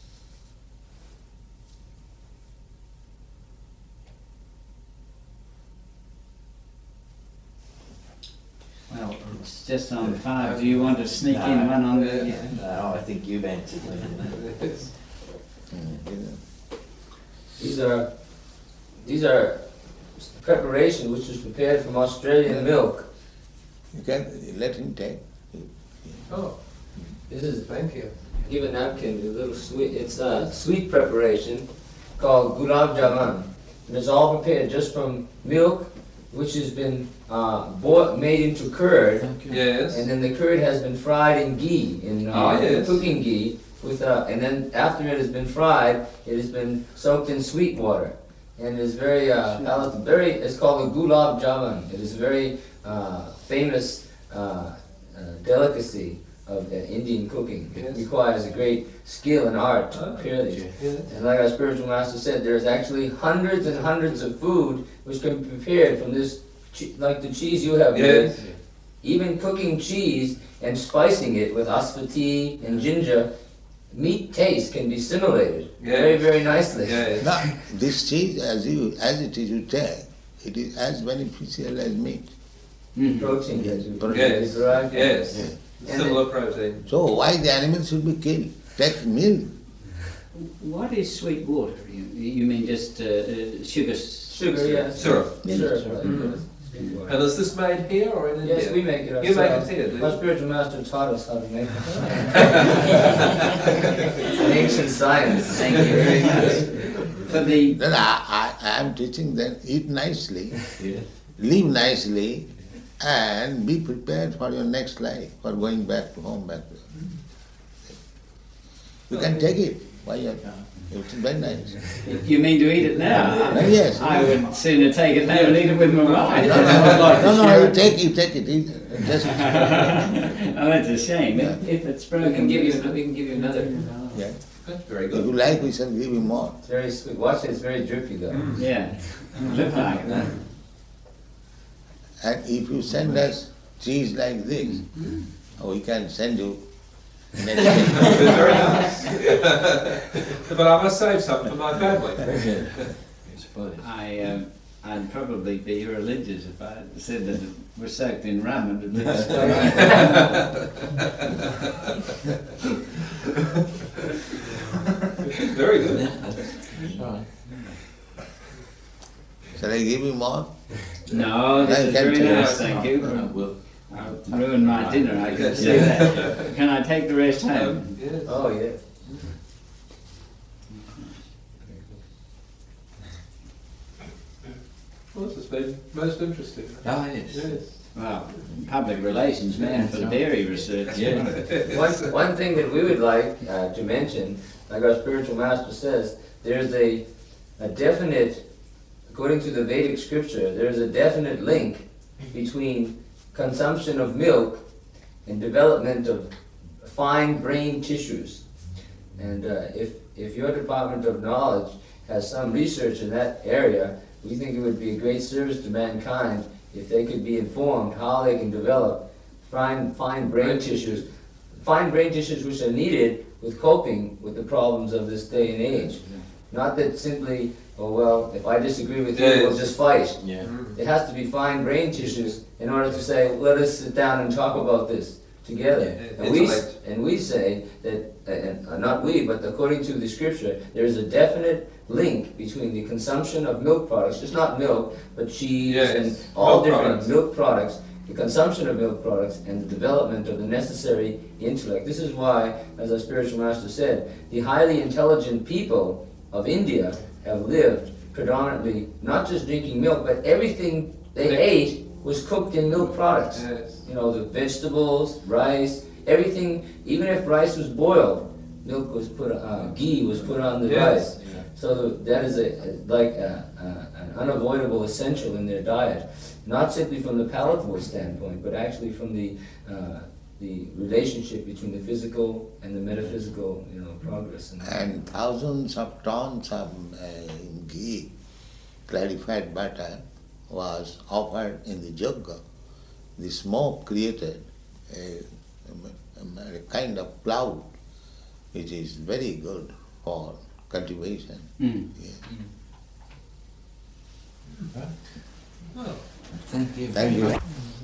S4: Well, it's just on five. Do you want to sneak
S2: No.
S4: in one on the...
S2: Yeah, no, I think you've answered that.
S6: Yes.
S3: Mm,
S5: These are these are preparation which is prepared from Australian milk.
S3: You can let him take.
S6: Oh,
S5: This is
S6: thank you.
S5: give a napkin, a little sweet. It's a sweet preparation called gulab jamun, and it's all prepared just from milk, which has been uh, boiled, made into curd,
S6: Yes.
S5: and then the curd has been fried in ghee, in uh,
S6: Ah, yes.
S5: cooking ghee, with uh, and then after it has been fried, it has been soaked in sweet water, and it is very uh, palat- very. It's called a gulab jamun. It is a very uh, famous uh, uh, delicacy of uh, Indian cooking. It
S6: Yes.
S5: requires a great skill and art to
S6: Ah,
S5: prepare these.
S6: Yes.
S5: And like our spiritual master said, there's actually hundreds and hundreds of food which can be prepared from this, che- like the cheese you have here.
S6: Yes.
S5: Even cooking cheese and spicing it with aswati and ginger, meat taste can be simulated very,
S6: Yes.
S5: very nicely.
S6: Yes.
S3: Now, this cheese, as you as it is you take, it is as beneficial as meat.
S4: Mhm.
S5: Protein that you
S6: Yes.
S5: you derive from it.
S6: Yes.
S3: Yeah.
S6: Similar protein.
S3: So why the animals should be killed? Take milk.
S4: What is sweet water? You, you mean just uh, uh, sugar? s-
S5: Sugar, yes.
S6: Syrup.
S5: Syrup.
S4: Syrup.
S5: like
S6: Mm.
S5: this.
S6: And is this made here or in India?
S5: Yes, we make it
S6: You make
S5: ourselves.
S6: it here, do
S5: Our
S6: you?
S5: spiritual master taught us how to make it. It's an ancient science.
S4: Thank you very much. For the
S3: Then I, I, I am teaching them, eat nicely,
S2: Yeah.
S3: live nicely, and be prepared for your next life, for going back to home, back to You can take it. Why you It's very nice.
S4: you mean to eat it now?
S3: Uh, yes.
S4: I would sooner take it now and eat it with my wife.
S3: No, no,
S4: I'd like to
S3: no, no,
S4: share
S3: you
S4: it.
S3: take, you take it. Eat, just,
S4: Oh, that's a shame. If, if it's broken,
S5: We can give you, we can give you another.
S3: yeah.
S6: That's very
S3: If you
S6: good.
S3: like, we shall give you more.
S5: It's very sweet. Watch it, it's very drippy though.
S4: Yeah, look like it.
S3: And if you send us cheese like this, we can send you next day.
S6: Very nice. But I must save some for my family.
S4: I, um, I'd probably be religious if I said that it was soaked in rum and it was
S6: Very good.
S2: Right.
S3: Shall I give you more?
S4: No, this
S3: No, you
S4: is
S3: can
S4: very
S3: take
S4: nice,
S3: it.
S4: thank
S2: Right,
S4: you.
S2: well,
S4: I ruined my dinner, I can see that. Can I take the rest home?
S6: Um, yes.
S5: Oh, yeah.
S6: Well, this has been most interesting.
S2: Ah, yes.
S6: Yes.
S4: Well, public relations man for dairy research.
S2: Yeah.
S5: One, one thing that we would like uh, to mention, like our spiritual master says, there's a, a definite, according to the Vedic scripture, there's a definite link between consumption of milk and development of fine brain tissues. And uh, if, if your Department of Knowledge has some research in that area, we think it would be a great service to mankind if they could be informed how they can develop fine, fine brain tissues, fine brain tissues which are needed with coping with the problems of this day and age. Not that simply, oh well, if I disagree with you, we'll
S6: Yes.
S5: just fight.
S2: Yeah.
S6: Mm.
S5: It has to be fine brain tissues in order to say, let us sit down and talk about this together.
S6: Yeah,
S5: And we,
S6: intellect.
S5: and we say that, uh, and uh, not we, but according to the scripture, there is a definite link between the consumption of milk products, just not milk, but cheese
S6: Yes,
S5: and all
S6: milk
S5: different
S6: products.
S5: milk products, the consumption of milk products and the development of the necessary intellect. This is why, as our spiritual master said, the highly intelligent people of India have lived predominantly not just drinking milk, but everything they
S6: Milk.
S5: ate was cooked in milk products.
S6: Yes.
S5: You know, the vegetables, rice, everything, even if rice was boiled, milk was put, uh, ghee was put on the
S6: Yes.
S5: rice. So that is a, a like a, a, an unavoidable essential in their diet, not simply from the palatable standpoint, but actually from the uh, the relationship between the physical and the metaphysical, you know, progress. And,
S3: And thousands of tons of uh, ghee, clarified butter, was offered in the yajna. The smoke created a, a, a kind of cloud, which is very good for cultivation.
S4: Mm.
S3: Yeah.
S6: Well,
S2: Thank you.
S3: Thank
S2: very
S3: you.
S2: much.